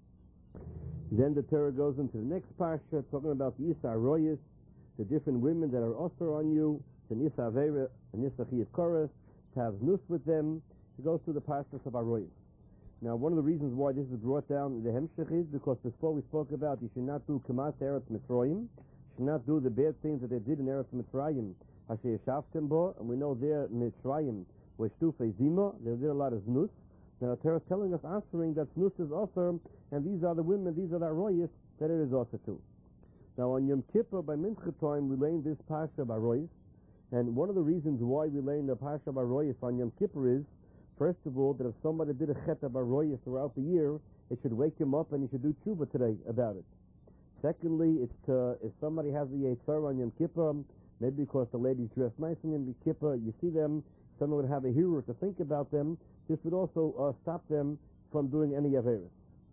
Then the Torah goes into the next parsha, talking about the Yisa Aroyas, the different women that are also on you, the Yisa Avera and Yisa Chiyat Koras, to have nus with them. He goes through the parshas of Aroyas. Now, one of the reasons why this is brought down in the Hemshech is because before we spoke about you should not do Kamas Eretz Mitzrayim, you should not do the bad things that they did in Eretz Mitzrayim, Hashem Yeshavtem Bo, and we know there Mitzrayim was Shtufei Zima, there did a lot of znus. Now, the Torah is telling us, answering that znus is also, and these are the women, these are the Aroyas, that it is also too. Now, on Yom Kippur, by Mincha time, we lay in this Parsha of Aroyas, and one of the reasons why we lay in the Parsha of Aroyas on Yom Kippur is, first of all, that if somebody did a chet of Aroyas throughout the year, it should wake him up and he should do tshuva today about it. Secondly, it's to, if somebody has the Yetzirah on Yom Kippur, maybe because the ladies dress nice on Yom Kippur, you see them, someone would have a hero to think about them, this would also uh, stop them from doing any Averis.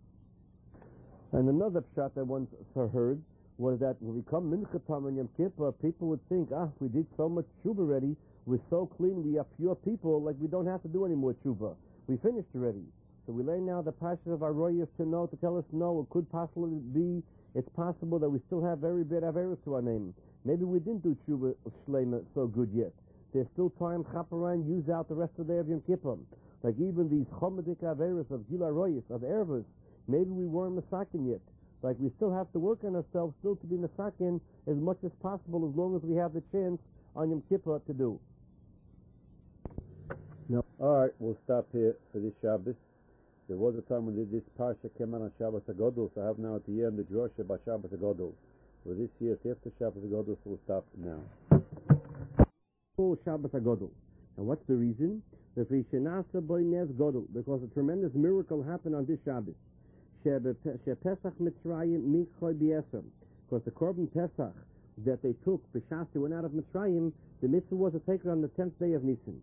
And another pshat I once heard was that when we come Mincha Tam on Yom Kippur, people would think, ah, we did so much tshuva already, we're so clean, we are pure people, like we don't have to do any more tshuva. We finished already. So we lay now the Parsha of Aroyas to know, to tell us, no, it could possibly be, it's possible that we still have very bad Averis to our name. Maybe we didn't do tshuva shleima so good yet. There's still time, chaparan, use out the rest of the day of Yom Kippur. Like even these chomedik Averis of Gil Aroyas, of Ervas, maybe we weren't masakin yet. Like we still have to work on ourselves, still to be mesakin as much as possible, as long as we have the chance on Yom Kippur to do. No. All right, we'll stop here for this Shabbos. There was a time when this parsha came out on Shabbos HaGodol, so I have now at the end the drosha about Shabbos HaGodol. For this year, it's after Shabbos HaGodol, so we'll stop now. Full Shabbos HaGodol. And what's the reason? Because a tremendous miracle happened on this Shabbos. Because the Korban Pesach that they took, B'shas they went out of Mitzrayim, the mitzvah was to take it on the tenth day of Nisan.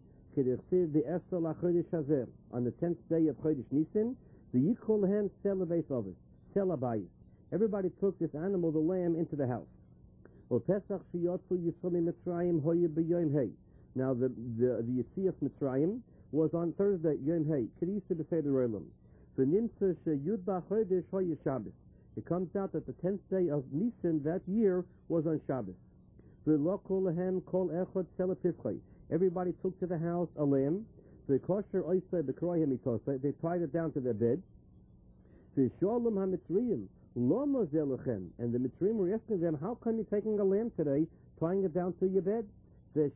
On the tenth day of Chodesh Nisan, the Yikol Hen Selabayis of it, Selabayis. Everybody took this animal, the lamb, into the house. Now the the the Yetzias Mitzrayim was on Thursday, Yom Hey. Kedisa b'Seder Olam. It comes out that the tenth day of Nisan that year was on Shabbos. Everybody took to the house a lamb. They tied it down to their bed. And the Mitzrayim were asking them, how come you're taking a lamb today, tying it down to your bed? And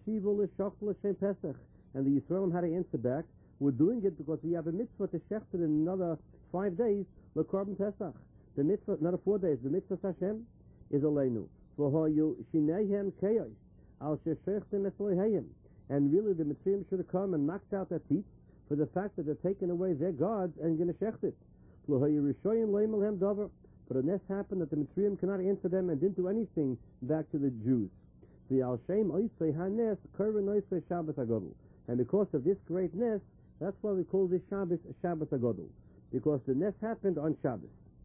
the Yisraelim had to answer back, we're doing it because we have a mitzvah to shecht it in another five days, the Korban Pesach. The mitzvah, another four days, the mitzvah Hashem is aleinu. And really the Mitzrayim should have come and knocked out their teeth for the fact that they're taking away their gods and going to shecht it. But the nest happened that the Mitzrayim cannot answer them and didn't do anything back to the Jews. And because of this great nest, that's why we call this Shabbos Shabbos HaGodol, because the nest happened on Shabbos.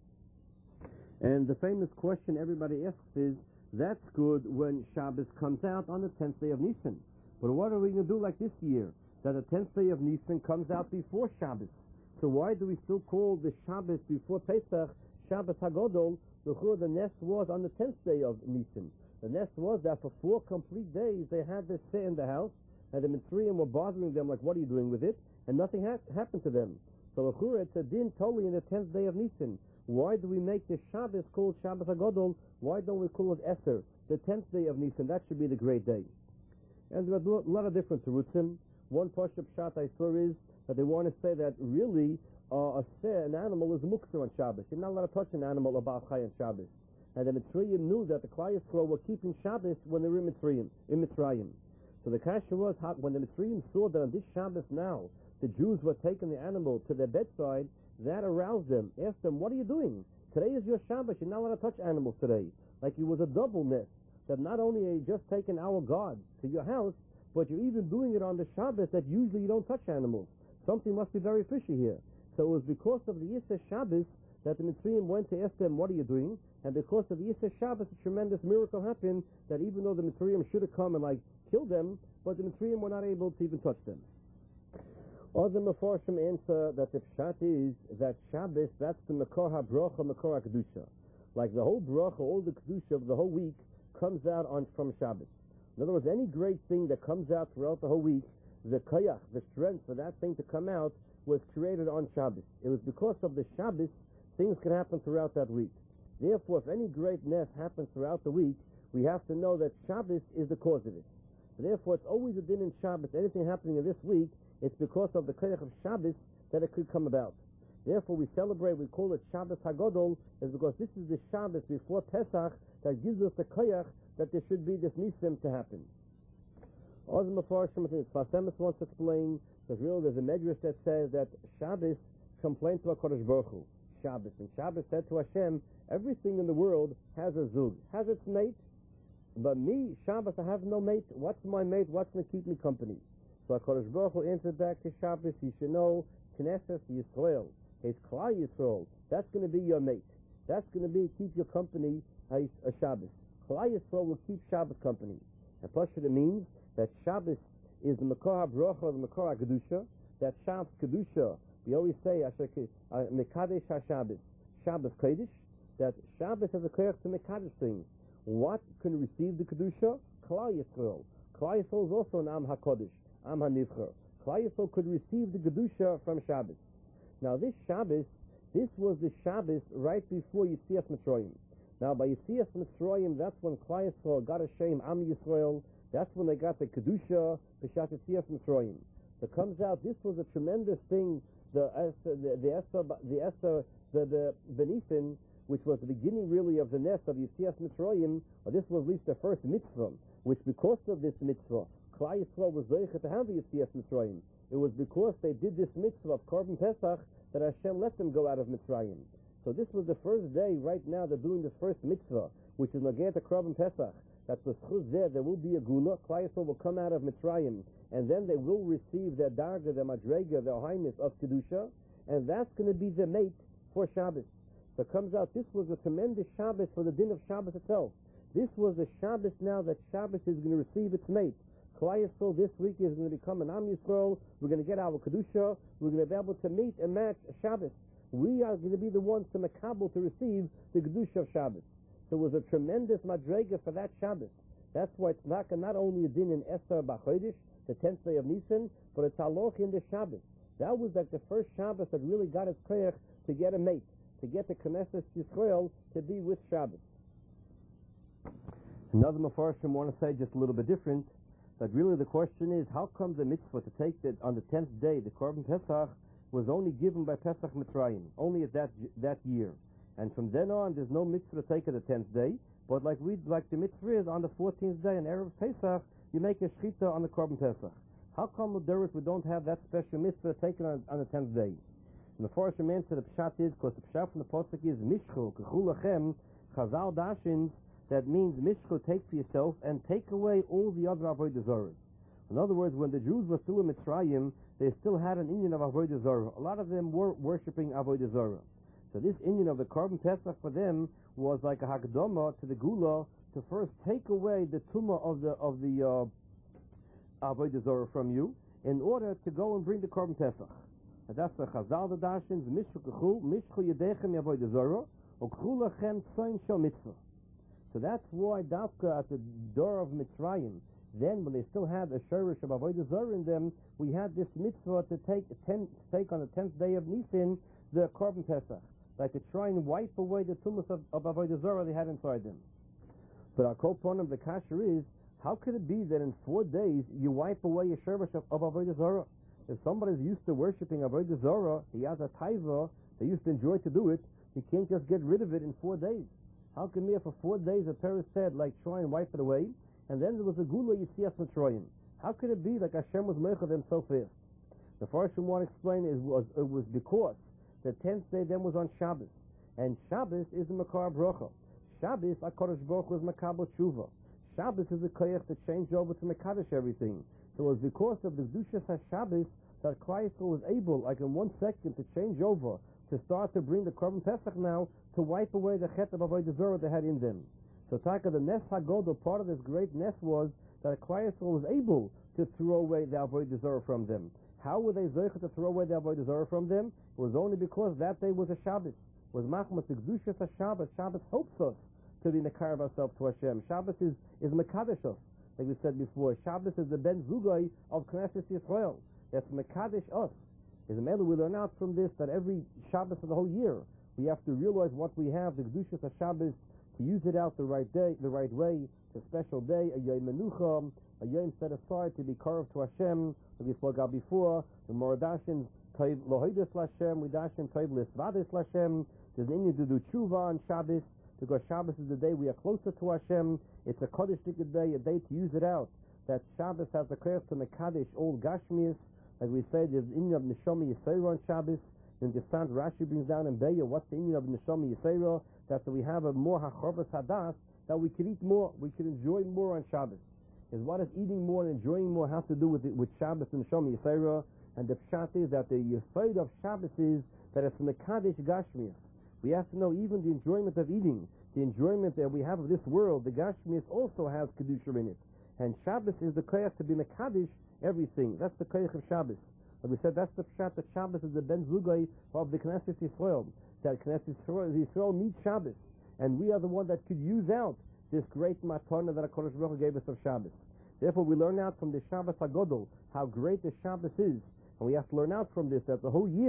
And the famous question everybody asks is, that's good when Shabbos comes out on the tenth day of Nisan. But what are we going to do like this year, that the tenth day of Nisan comes out before Shabbos? So why do we still call the Shabbos before Pesach Shabbos HaGodol? The nest was on the tenth day of Nisan. The nest was that for four complete days they had this sit in the house, and the Mitzrayim were bothering them like, what are you doing with it? And nothing ha- happened to them. So L'chura, it's a din totally in the tenth day of Nisan. Why do we make the Shabbos called Shabbos HaGodol? Why don't we call it Esther, the tenth day of Nisan? That should be the great day. And there are a lot of different terutzim. One Pashup Pshat I saw is that they want to say that really uh, a seh, an animal is muktzah on Shabbos. You're not allowed to touch an animal about Chai on Shabbos. And the Mitzrayim knew that the Klal Yisrael were keeping Shabbos when they were in Mitzrayim. In Mitzrayim. So the kasha was, how, when the Mitzrayim saw that on this Shabbos now, the Jews were taking the animal to their bedside, that aroused them. Asked them, what are you doing? Today is your Shabbos. You're not allowed to touch animals today. Like it was a double ness. That not only are you just taking our gods to your house, but you're even doing it on the Shabbos that usually you don't touch animals. Something must be very fishy here. So it was because of the Yisra Shabbos that the Mitzrayim went to ask them, what are you doing? And because of the Yisra Shabbos, a tremendous miracle happened, that even though the Mitzrayim should have come and like killed them, but the Mitzrayim were not able to even touch them. Other Mefarshim answer that the pshat is that Shabbos, that's the Mekor HaBrocha, Mekor HaKedusha. Like the whole bracha, all the Kedusha of the whole week comes out on from Shabbos. In other words, any great thing that comes out throughout the whole week, the koyach, the strength for that thing to come out, was created on Shabbos. It was because of the Shabbos things can happen throughout that week. Therefore, if any great ness happens throughout the week, we have to know that Shabbos is the cause of it. Therefore, it's always a din in Shabbos. Anything happening in this week, it's because of the koyach of Shabbos that it could come about. Therefore, we celebrate, we call it Shabbos HaGodol, is because this is the Shabbos before Pesach that gives us the koyach that there should be this nisim to happen. Other Mefarshim, I think Fasemis wants to explain, because really there's a medrash that says that Shabbos complained to HaKadosh Baruch Hu. Shabbos. And Shabbos said to Hashem, everything in the world has a zug, has its mate, but me, Shabbos, I have no mate. What's my mate? What's going to keep me company? So HaKadosh Baruch Hu answered back to Shabbos, you should know, Knesset Yisrael, it's Klal Yisrael, that's going to be your mate. That's going to be, keep your company a, a Shabbos. Klal Yisrael will keep Shabbos company. And Pashut, it means that Shabbos is the Mekor HaBrocha, the Mekor HaKedusha, that Shabbos Kedusha, we always say, Mekadesh HaShabbos, Shabbos Kodesh, that Shabbos has a koyach to Mekadesh things. What can receive the Kedusha? Klal Yisrael. Klal Yisrael is also an Am HaKodesh, Am HaNivcher. Klal Yisrael could receive the Kedusha from Shabbos. Now this Shabbos This was the Shabbos right before Yetzias Mitzrayim. Now, by Yetzias Mitzrayim, that's when Klal Yisrael got a Shem, Am Yisrael. That's when they got the Kedusha, B'shat Yetzias Mitzrayim. So it comes out, this was a tremendous thing, the Esther, the, the Esther, the Esther, the, the Benithin, which was the beginning really of the nest of Yetzias Mitzrayim, or this was at least the first mitzvah, which because of this mitzvah, Klal Yisrael was zeicher to have the Yetzias Mitzrayim. It was because they did this mitzvah of Korban Pesach that Hashem let them go out of Mitzrayim. So this was the first day, right now, they're doing this first mitzvah, which is Nageh to Korban Pesach. That's the schuz there, there will be a gula, Klal Yisrael will come out of Mitzrayim, and then they will receive their darga, their madrega, their highness of Kedusha, and that's going to be the mate for Shabbos. So it comes out, this was a tremendous Shabbos for the din of Shabbos itself. This was a Shabbos now that Shabbos is going to receive its mate. Klal Yisrael this week is going to become an Am Yisrael. We're going to get our Kedusha. We're going to be able to meet and match Shabbos. We are going to be the ones to Makabel to receive the Kedusha of Shabbos. So it was a tremendous madrega for that Shabbos. That's why it's not, not only a din in Esther B'Chodesh, the tenth day of Nisan, but it's Haloch in the Shabbos. That was like the first Shabbos that really got its koyach to get a mate, to get the Knesset Yisrael to be with Shabbos. Another Mefarshim want to say just a little bit different, that really the question is, how come the mitzvah to take that on the tenth day, the Korban Pesach, was only given by Pesach Mitzrayim, only at that that year. And from then on, there's no mitzvah to take it the tenth day, but like we like the mitzvah is on the fourteenth day, in Erev Pesach, you make a shechita on the Korban Pesach. How come with Derek we don't have that special mitzvah taken on, on the tenth day? And the Forshim answer the pshat is, because the pshat from the Pasuk is, Mishchu, Kechul Lachem, Chazal Dashins, that means Mishchu, take for yourself, and take away all the other Avodah Zarah. In other words, when the Jews were still in Mitzrayim, they still had an Indian of Avodah Zarah. A lot of them were worshipping Avodah Zarah. So this Indian of the Korban Pesach for them was like a Hakdama to the Gula to first take away the Tumah of the of the uh, Avodah Zarah from you in order to go and bring the Korban Pesach. And that's the Chazal the Dashins, Mishchu Kechu, Mishchu Yedechem Avodah Zarah, Ukchu Lachem Tzayin Shel Mitzvah. So that's why Dafka at the door of Mitzrayim, then when they still had a shirish of Avodah Zarah in them, we had this mitzvah to take, ten, take on the tenth day of Nisan the Korban Pesach, like to try and wipe away the tumas of, of Avodah Zarah they had inside them. But our kopon of the kasher is, how could it be that in four days you wipe away a shirish of, of Avodah Zarah? If somebody's used to worshipping Avodah Zarah, he has a taiva, they used to enjoy to do it, you can't just get rid of it in four days. How can we, for four days, the Torah said, like, try and wipe it away, and then there was a Gula Yetzias Mitzrayim. How could it be like Hashem was meicha them so fast? The Farshim want to explain is was it was because the tenth day then was on Shabbos, and Shabbos is a Makar Bracha. Shabbos, HaKadosh Baruch Hu is Makabel Tshuva. Shabbos is a koyach to change over to Mekadosh everything. So it was because of the Zushas HaShabbos that Klal Yisrael was able, like in one second, to change over, to start to bring the Korban Pesach now, to wipe away the chet of Avodah Zarah they had in them. So Taka, the Nes HaGodol, part of this great Nes was that Klal Yisrael was able to throw away the Avodah Zarah from them. How were they zeicher to throw away the Avodah Zarah from them? It was only because that day was a Shabbos. It was Machmas, the Kedushas HaShabbos. Shabbos helps us to be nekar of ourselves to Hashem. Shabbos is, is Mekadesh us. Like we said before, Shabbos is the Ben Zugay of Knesset Yisrael. That's Mekadesh us. Is a matter we learn out from this that every Shabbos of the whole year, we have to realize what we have, the Kedushas HaShabbos, to use it out the right day, the right way. It's a special day, a Yom Menucha, a Yom set aside to be carved to Hashem. Like we spoke about before, the Moradashin Toiv Lohoidus Lashem, we dashin Toiv Lisvadis Lashem. There's an Indian to do tshuva on Shabbos, because Shabbos is the day we are closer to Hashem. It's a Kodesh day, a day to use it out. That Shabbos has the curse to Mekadesh, old Gashmias. Like we say, there's the Indian of Neshama Yisera on Shabbos. In the stand Rashi brings down in Beya, what's the Indian of Neshama Yisera? That we have a more Hacharvas Hadas, that we can eat more, we can enjoy more on Shabbos. Is what does eating more and enjoying more have to do with it, with Shabbos and Neshama Yisera? And the pshat is that the Yisod of Shabbos is that it's Mekadesh Gashmias. We have to know even the enjoyment of eating, the enjoyment that we have of this world, the Gashmias also has Kedusha in it. And Shabbos is the koyach to be Mekadesh everything. That's the koyach of Shabbos. Like we said, that's the pshat that Shabbos is the Ben Zugay of the Knesset Yisrael. That Knesset Yisrael meets Shabbos. And we are the one that could use out this great matana that HaKadosh Baruch Hu gave us of Shabbos. Therefore, we learn out from the Shabbos HaGodol how great the Shabbos is. And we have to learn out from this that the whole year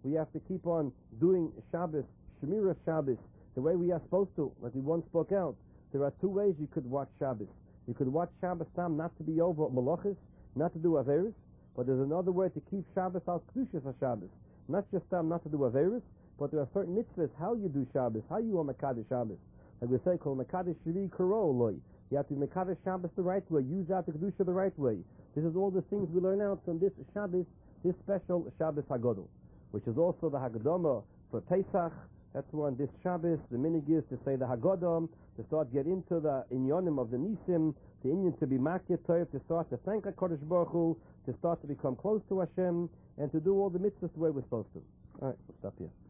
we have to keep on doing Shabbos, Shemira Shabbos, the way we are supposed to, like we once spoke out. There are two ways you could watch Shabbos. You could watch Shabbos Tam not to be over Malachis, not to do Averis, but there's another way to keep Shabbos al Kedushas of Shabbos. Not just Tam not to do Averis, but there are certain mitzvahs, how you do Shabbos, how you are Mekadesh Shabbos. Like we say, called Mekadesh Shvi Karo Loi. You have to be Mekadesh Shabbos the right way, use out the Kedusha the right way. This is all the things we learn out from this Shabbos, this special Shabbos Hagadol, which is also the Haggadah for Pesach. That's one, this Shabbos, the minig is to say the Haggadah, to start get into the inyonim of the Nisim, the Inyan to be Makir Toiv, to start to thank HaKadosh Baruch Hu, to start to become close to Hashem, and to do all the mitzvahs the way we're supposed to. Alright, we'll stop here.